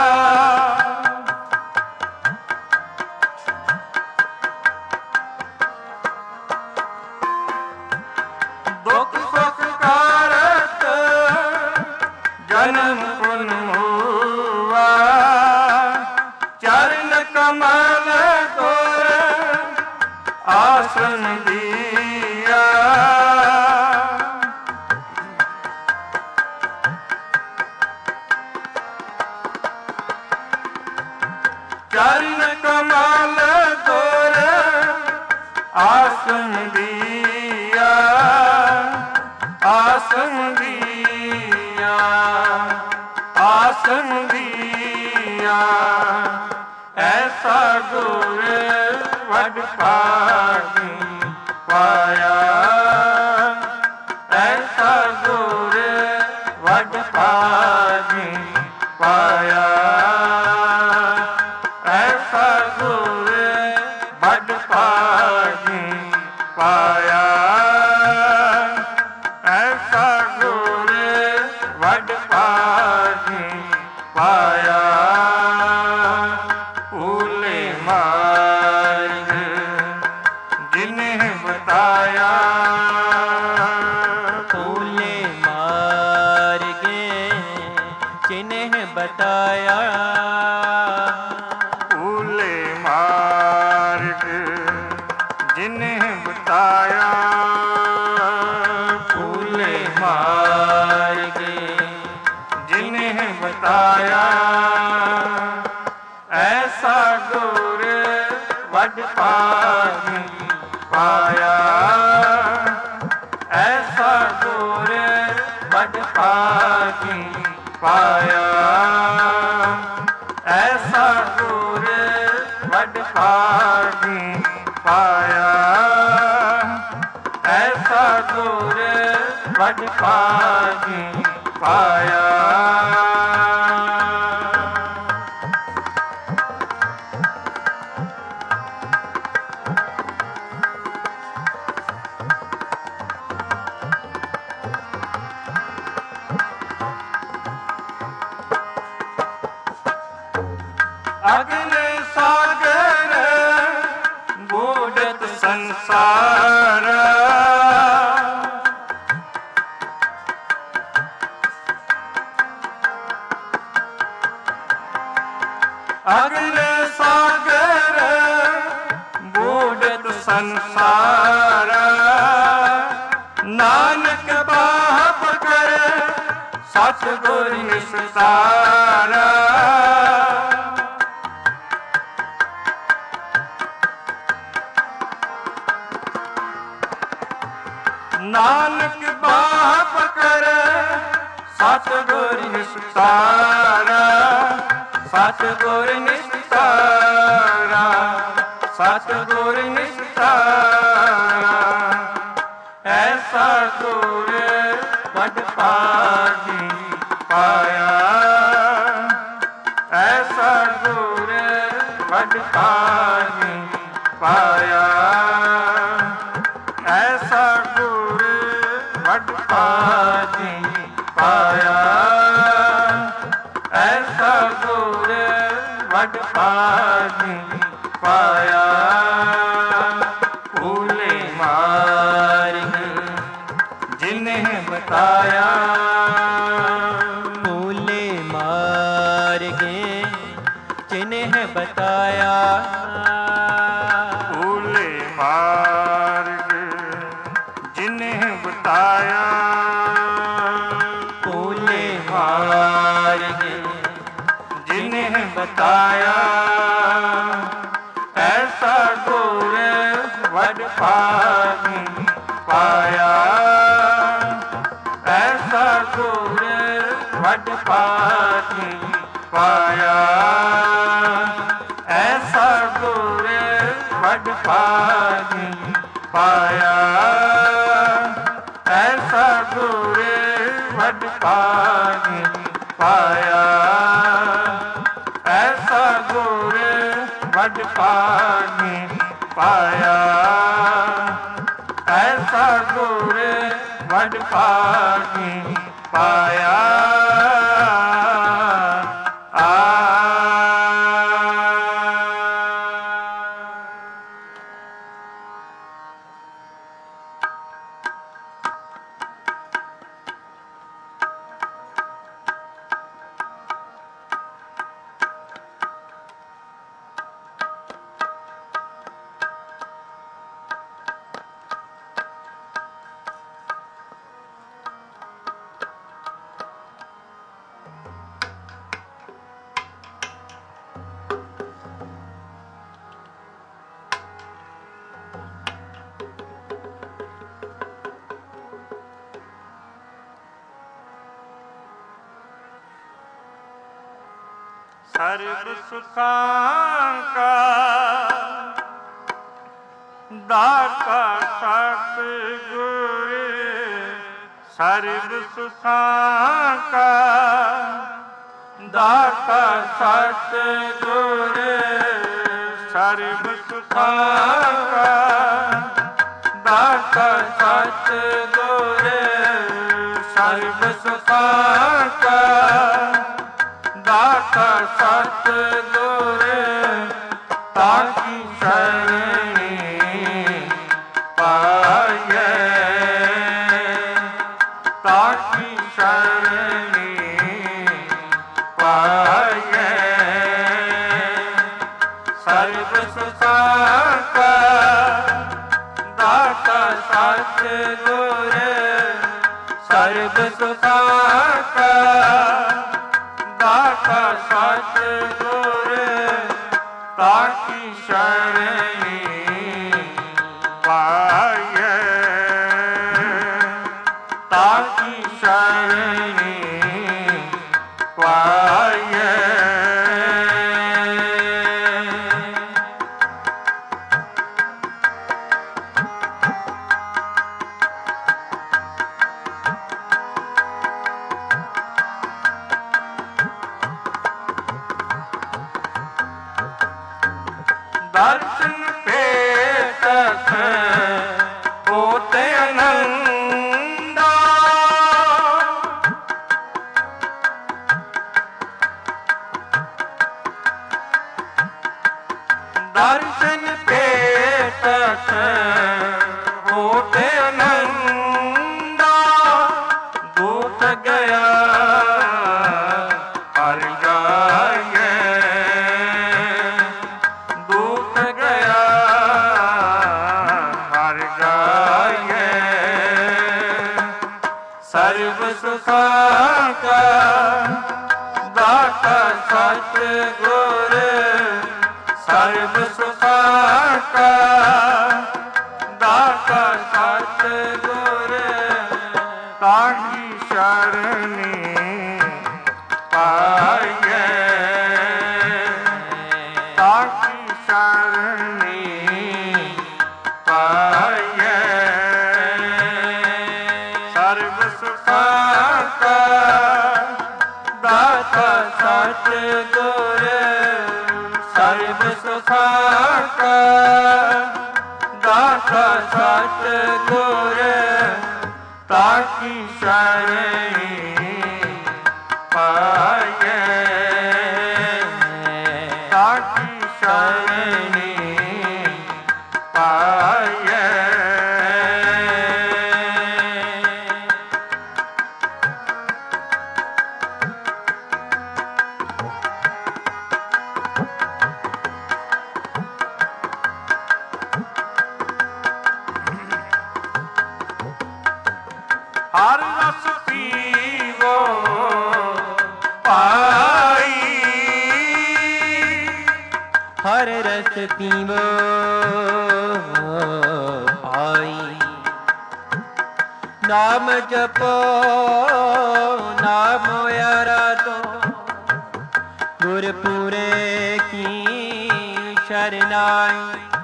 ਦੁੱਖ ਸੁਖ ਕਾਰਤ ਜਨਮ ਪੁਨ ਮੂਆ। ਚਰਨ ਕਮਲ ਗੁਰ ਆਸਨ ਦੀਆ। ਚਰਨ ਕਮਲ ਗੁਰ ਆਸਨ ਦੀਆ। ਆਸਨ ਦੀਆ। ਆਸਨ ਦੀਆ। ਐਸਾ ਗੁਰ ਵੱਡ ਭਾਗੀ ਪਾਇਆ। ਐਸਾ ਗੁਰ ਵੱਡ ਭਾਗੀ ਪਾਇਆ। ਐਸਾ ਗੁਰ ਵੱਡ ਭਾਗੀ ਪਾਇਆ। ਐਸਾ ਗੁਰ ਵੱਡ ਭਾਗੀ ਪਾਇਆ। ਭੂਲੇ ਮਾਰਗ ਜਿਨਹਿ ਬਤਾਇਆ। ਭੂਲੇ ਮਾਰਗ ਜਿਨਹਿ ਬਤਾਇਆ। ਭੂਲੇ ਮਾਰਗ ਜਿਨਹਿ ਬਤਾਇਆ। ਭੂਲੇ ਮਾਰਗ ਜਿਨਹਿ ਬਤਾਇਆ। ਐਸਾ ਗੁਰ ਵੱਡ ਭਾਗੀ ਪਾਇਆ। ਐਸਾ ਗੁਰ ਵੱਡ ਭਾਗੀ ਪਾਇਆ। ਐਸਾ ਗੁਰ ਵੱਡ ਭਾਗੀ ਪਾਇਆ। ਐਸਾ ਗੁਰ ਵੱਡ ਭਾਗੀ ਪਾਇਆ। अगन सागर बूढ़त संसार। अगन सागर बूढ़त संसार। नानक बाह पकड़ सतगुर निस्तारा। नानक बाह पकड़ सतगुर निस्तारा। सतगुर निस्तारा। सतगुर निस्तारा। ऐसा गुर वड भागी पाया। ऐसा गुर वड भागी पाया। ऐसा गुर वड भागी पाया। ऐसा गुर वड भागी पाया। भूले मार्ग जिन्हें बताया। भूले मार्ग जिन्हें बताया। भूले मार्ग जिन्हें बताया। भूले मार्ग जिन्हें बताया। ऐसा गुर वड भागी पाया। ऐसा गुर वड भागी पाया। ऐसा गुर वड भागी पाया। ऐसा गुर वड भागी पाया। ऐसा गुर वड भागी पाया। ऐसा गुर वड भागी पाया। सर्व सुखां का दाता सतगुर। सर्व सुखां का दाता सतगुर। सर्व सुखां का दाता सतगुर। सर्व सुखां का दाता सतगुर। ताकी शरणी पाए। ताकी शरणी पाए। सर्व सुखां का दाता सतगुर। सर्व सुखां का दाता सतगुर। ताकी शरणी पाए। ताकी शरणी पाए। दर्शन पेटक होते आनंदा। दर्शन पेटत होते नंदा दूत गया हर जाए दूत गया हर जाए सर्व सुखा का दाता सतगुर सर्व सुखा का दाता सतगुर ताही शरणी पाइए ताही शरणी पाइए सर्व सुखा का दाता सतगुर सर्व सुखा का दाता सतगुर ताकी शरणी पाइए ताकी शरणी पाइए हर रस पीवो पाई हर रस पीवो पाई नाम जपो नाम आराधो गुरपुरे की शरणाई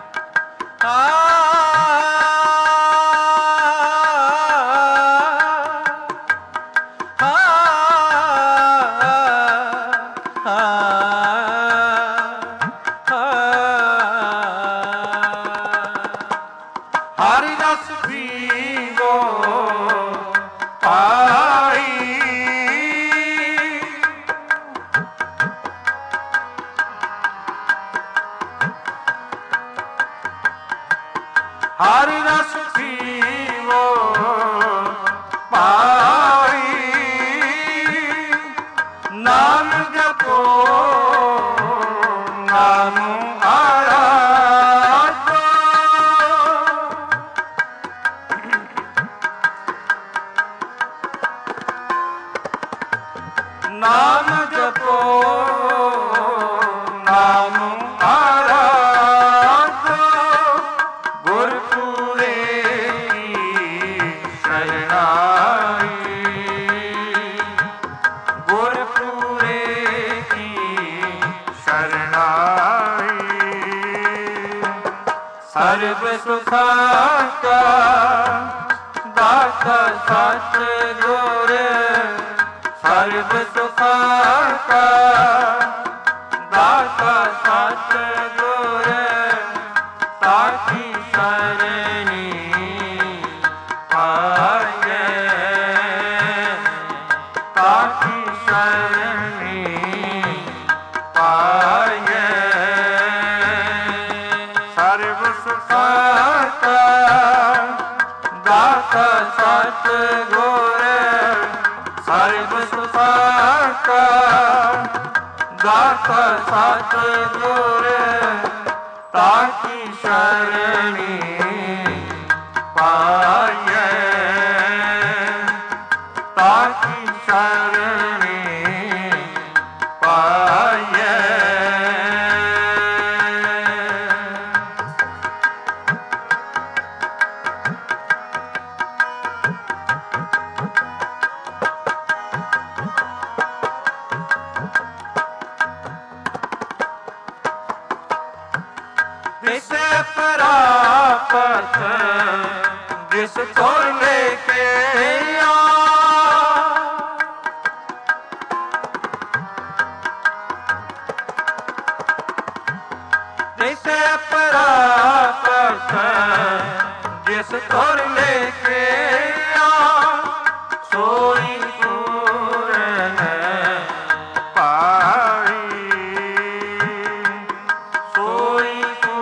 हरि रस पीवो पाई हरि रस पीवो पाई नाम जपो नाम आराधो नाम जपो नाम आराधो गुरपुरे की शरणाई गुरपुरे की शरणाई सर्व सुखा का दाता सतगुर सर्व सुखा का दाता सतगुर ताकी शरणी पाइए ताकी शरणी पाइए सर्व सुखा का दाता सतगुर सर्व सुखा का दाता सतगुर ताकी शरणी पाइए ताकी शरणी पाइए जिसे परापत जिस को लेके आ जिसे परापत जिस को लेके आ सोई पूरन पाई सोई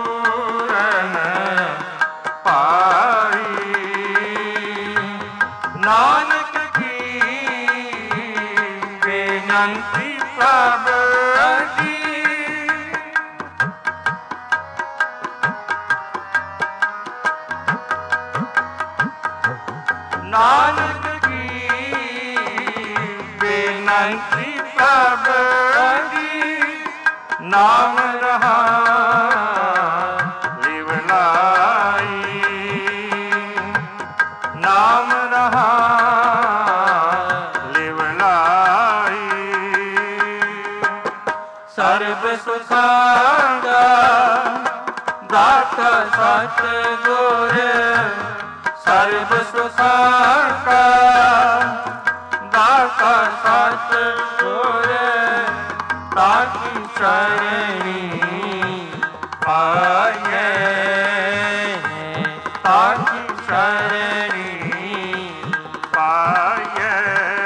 ਨਾਮ ਰਹਾ ਲਿਵਲਾਈ, ਨਾਮ ਰਹਾ ਲਿਵਲਾਈ। ਸਰਬ ਸੁਖਾਂ ਦਾ ਦਾਤਾ ਸਤਿਗੁਰ, ਸਰਬ ਸੁਖਾਂ ਦਾ ਦਾਤਾ ਸਤਿਗੁਰ, ਤਾਕੀ ਚਰਣੀ ਪਾਈਏ, ਤਾਕੀ ਚਰਣੀ ਪਾਈਏ।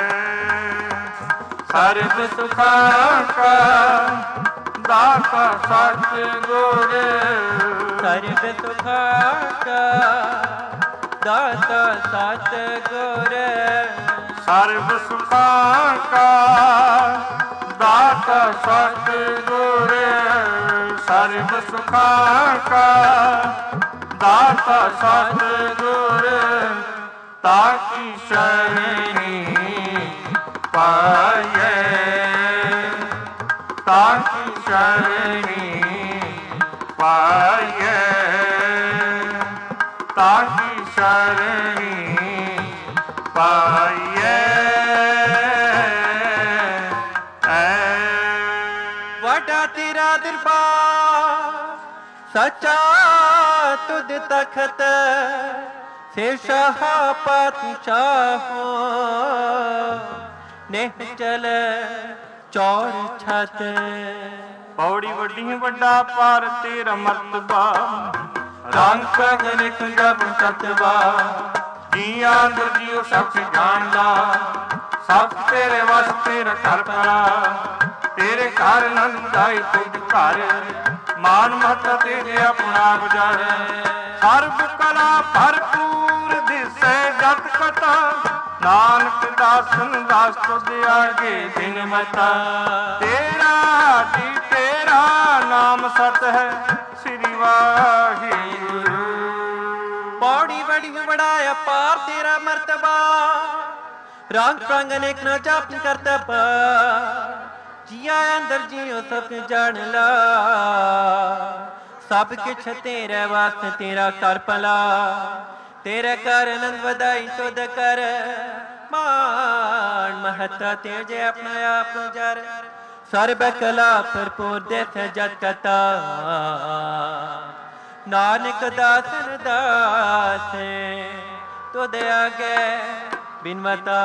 ਸਰਬ ਸੁਖਾਂ ਕਾ ਦਾਤਾ ਸਤਿਗੁਰ, ਸਰਬ ਸੁਖਾਂ ਕਾ ਦਾਤਾ ਸਤਿਗੁਰ, ਸਰਬ ਸੁਖਾਂ ਕਾ ਦਾਤਾ ਸਤਿਗੁਰ, ਸਰਬ ਸੁਖਾਂ ਕਾ ਦਾਤਾ ਸਤਿਗੁਰ, ਤਾਕੀ ਸ਼ਰਣੀ ਪਾਈਏ, ਤਾਕੀ ਸ਼ਰਣੀ ਪਾਈਏ, ਤਾਕੀ ਸ਼ਰਣੀ ਪਾਈਏ। ਵੱਡਾ ਤੇਰਾ ਦਰਬਾਰ ਸੱਚਾ ਤੁਧ ਤਖਤ, ਸੇ ਸ਼ਾਹ ਪਾਤਸ਼ਾਹੋ ਨੇਹ ਚਲੇ ਚੌਰ ਛਤ। ਪੌੜੀ ਵੱਡੀ ਵੱਡਾ ਪਾਰ ਤੇਰਾ ਮਰਤਬਾ, ਰੰਗ ਪ੍ਰਗਟ ਜਬ ਸਤਵਾ, ਜੀਆਂ ਦੁਰਜੀਓ ਸਭ ਜਾਣਦਾ, ਸਭ ਤੇਰੇ ਵਾਸਤੇ ਰਖਰ ਪਰਾ, ਤੇਰੇ ਘਰ ਨੰਦ ਜਾਏ ਤੁਧ ਘਰ, ਮਾਨ ਮਹਤਾ ਤੇਰੇ ਆਪਣਾ ਗੁਜ਼ਾਰ। ਸਰਬ ਕਲਾ ਭਰਪੂਰ ਦਿਸੇ ਜਤ ਕਥਾ, ਨਾਨਕ ਦਾਸਨ ਦਾਸ ਤੁਧ ਆਗੇ ਦਿਨ ਮਤਾ। ਤੇਰਾ ਜੀ ਤੇਰਾ ਨਾਮ ਸਤ ਹੈ, ਸ੍ਰੀ ਵਾਹਿਗੁਰੂ। ਪੌੜੀ ਬੜੀ ਬੜਾਇਆ ਪਾਰ ਤੇਰਾ ਮਰਤਬਾ, ਰੰਗ ਪ੍ਰੰਗ ਅਨੇਕ ਨਾ ਜਾਪ ਕਰਤਬ, ਜੀਆ ਅੰਦਰ ਜੀਓ ਸਭ ਜਾਣ ਲਾ, ਸਭ ਕਿਛ ਤੇਰੇ ਵਾਸਤੇ ਤੇਰਾ ਕਰ ਭਲਾ, ਤੇਰੇ ਕਰ ਆਨੰਦ ਵਧਾਈ ਤੁਧ ਕਰ, ਮਾਨ ਮਹੱਤਾ ਤੇਜੇ ਆਪਣਾ ਆਪ ਜਰ, ਸਰਬ ਕਲਾ ਭਰਪੂਰ ਦੇਖ ਜਤ ਕਤਾ, ਨਾਨਕ ਦਾਸਨ ਦਾਸੇ ਤੁਧ ਆਗੇ ਬਿਨਵਤਾ।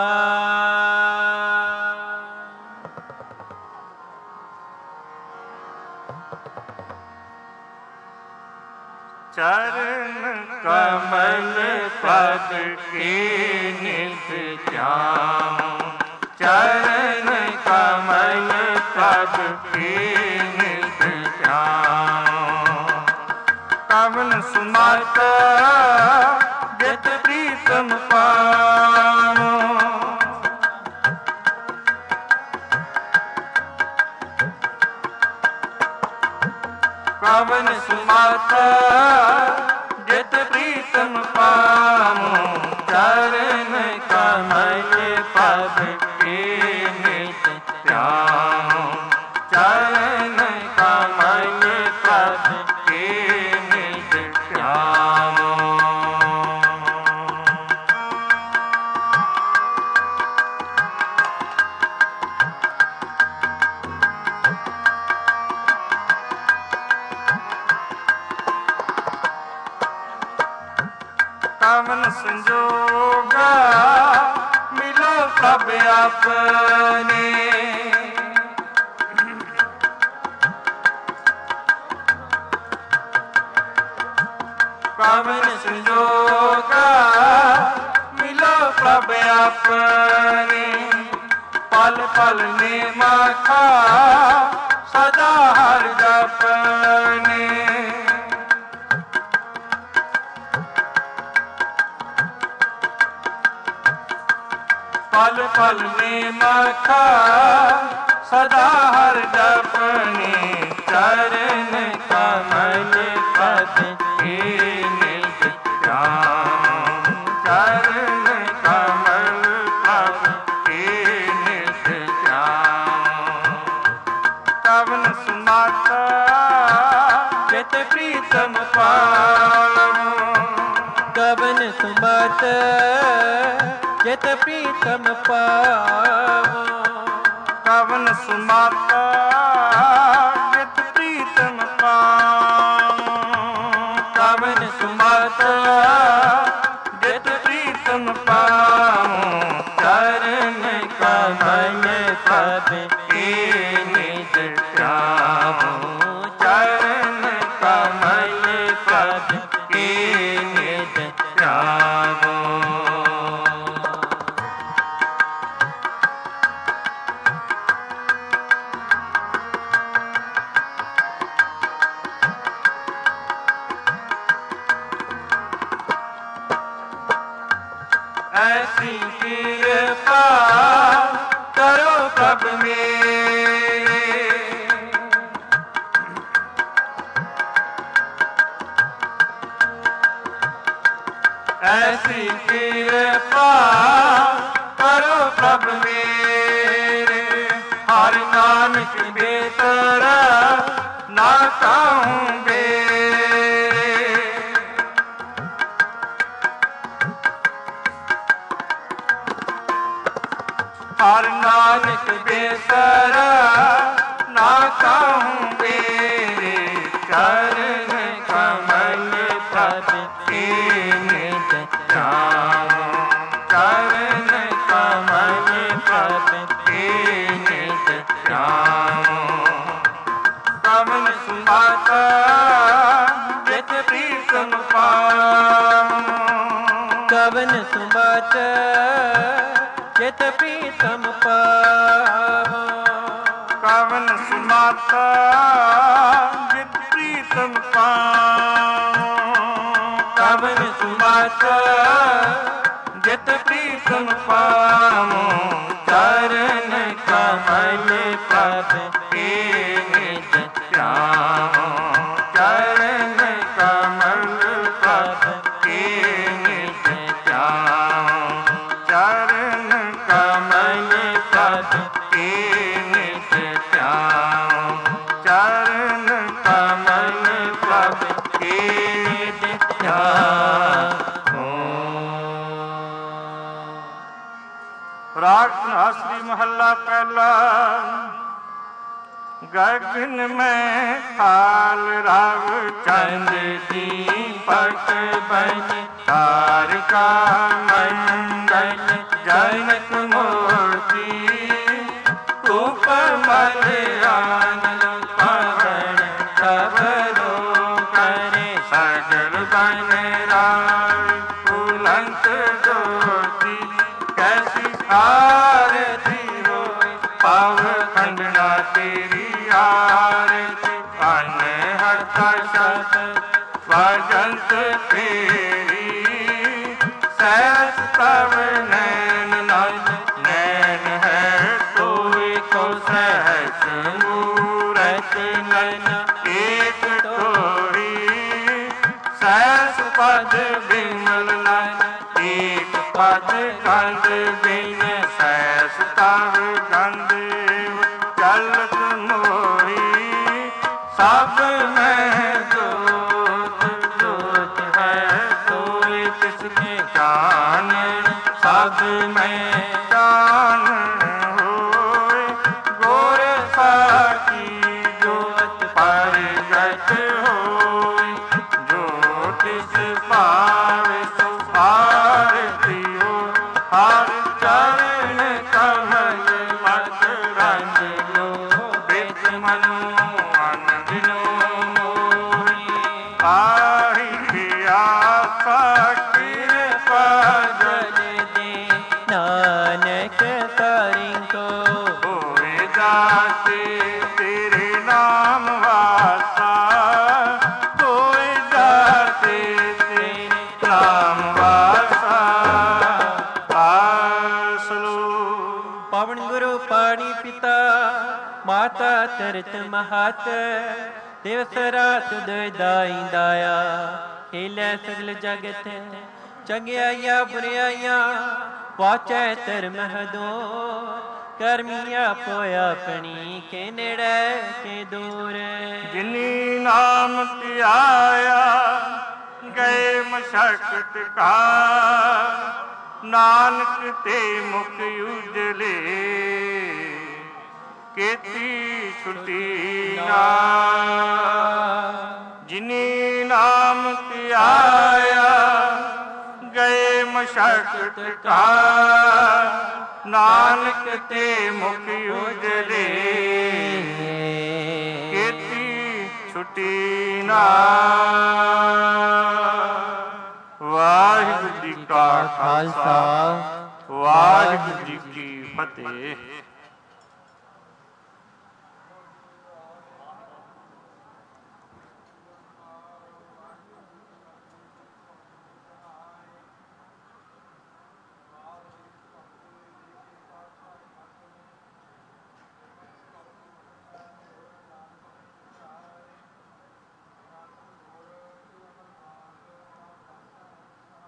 ਚਰਨ ਕਮਲ ਪਦ ਕੇ ਨਿਤ ਧਿਆਨ, ਚਰਨ ਕਮਲ ਪਦ ਕੇ ਨਿਤ ਧਿਆਨ। ਕਵਨ ਸੁਮਤ ਜਿਤ ਪ੍ਰੀਤਮ ਪਾਵੋ, ਕਵਨ ਸੁਮਤ ਜਿਤ ਪ੍ਰੀਤਮ ਪਾਵੋ, ਚਰਨ ਕਮਲ ਪਦ ਕੇ ਨਿਤ ਧਿਆਨ, ਚਰਨ ਕਮਲ ਪਦ ਕੇ ਨਿਤ ਧਿਆਨ। ਕਵਨ ਸੰਜੋਗਾ ਮਿਲੋ ਸਭ ਆਪਣੇ, ਕਵਨ ਸੰਜੋਗਾ ਮਿਲੋ ਸਭ ਆਪਣੇ, ਪਲ ਪਲ ਨੇ ਮਖਾ ਸਦਾ ਹਰ ਜਪਨੇ। ਪਲ ਪਲ ਨੇ ਮਖਾ ਸਦਾ ਹਰ ਜਪਨੇ, ਚਰਨ ਕਮਲ ਪਦ ਕੇ ਨਿਤ ਧਿਆਨ, ਚਰਨ ਕਮਲ ਪਦ ਕੇ ਨਿਤ ਧਿਆਨ। ਕਵਨ ਸੁਮਾਤਾ ਜਿਤ ਪ੍ਰੀਤਮ ਪਾਵੋ। ਕਵਨ ਸੁਮਤ ਜਿਤ ਪ੍ਰੀਤਮ ਪਾਵੋ। ਕਵਨ ਸੁਮਾਤਾ ਜਿਤ ਪ੍ਰੀਤਮ ਪਾਵੋ। ਕਵਨ ਸੁਮਾਤਾ ਜਿਤ ਪ੍ਰੀਤਮ ਪਾਵੋ। ਚਰਨ ਕਮਲ ਪਦ ਕੇ ਨਿਜ ਧਿਆਵੋ। ਚਰਨ ਕਮਲ ਪਦ ਕੇ ਨਿਜ ਧਿਆਵੋ। ऐसी कृपा करो प्रभ मेरे। ऐसी कृपा करो प्रभ मेरे। हर नानक बेतर ना कहूँ बेरे। हर नानक बेसर ना कहूँ बेरे। चरण कमल पद के निज ध्यावो। चरण कमल पद के निज ध्यावो। कवन सुमाता जित प्रीतम पावो। कवन सुमत जित प्रीतम पावो। कवन सुमाता जित प्रीतम पावो। कवन सुमाता जित प्रीतम पावो। चरण कमल पद के निज ध्यावो। चरण कमल पद के निज ध्यावो। चरण कमल पद के निज ध्यावो। चरण कमल पद के निज ध्यावो। राग आश्री महला पहला। गगन में काल राव चंद दीपक बन तारका मंडल जनक मूर्ति। उपमल आनंद पवन सबरो करे। सजल बन राय फुलंत ज्योति। कैसी आरती होय पाव खंडना तेरी आरती। अनहता शब्द वजंत तेरी। सहस तव नैन नयन नैन है कोई को। सहस मूरत नयन एक टोरी। सहस पद विमल नयन एक पद गंध बिन। सहस तव गंध चलत मोरी। सब में जोत जोत है कोई किसने जानन। सब में जान होय गोर साकी जोत परगट होय। ज्योतिष पावे सो आरती हो। हर चरण कमल मत रंग लो। बेच मनो आनंद लो मोही। आहि प्यासा कृपा जल दे। नानक तारिं को होए जाते तेरे नाम वासा। होए जाते तेरे नाम वासा। आसलो पावन गुरु पाणी पिता माता तरत महत। दिवस रात दुई दाई दाया। खेलै सगल जगत चंगियाइया बुरियाइया। वाचै धर्म हदो ਕਰਮੀ ਆਪੋ ਆਪਣੀ ਕੇ ਨੇੜੇ ਕੇ ਦੂਰ। ਜਿਨੀ ਨਾਮ ਧਿਆਇਆ ਗਏ ਮਸ਼ਕਤ ਕਾ, ਨਾਨਕ ਤੇ ਮੁਖ ਉਜਲੇ ਕੀਤੀ ਛੁਟੀ ਨਾ। ਜਿਨੀ ਨਾਮ ਧਿਆਇਆ ਗਏ ਮਸ਼ਕਤ ਕਾ, ਨਾਨਕ ਤੇ ਮੁਖ ਉਜਲੇ ਕੀਤੀ ਛੁਟੀ ਨਾ। ਵਾਹਿਗੁਰੂ ਜੀ ਕਾ ਖਾਲਸਾ, ਵਾਹਿਗੁਰੂ ਜੀ ਕੀ ਫਤਿਹ।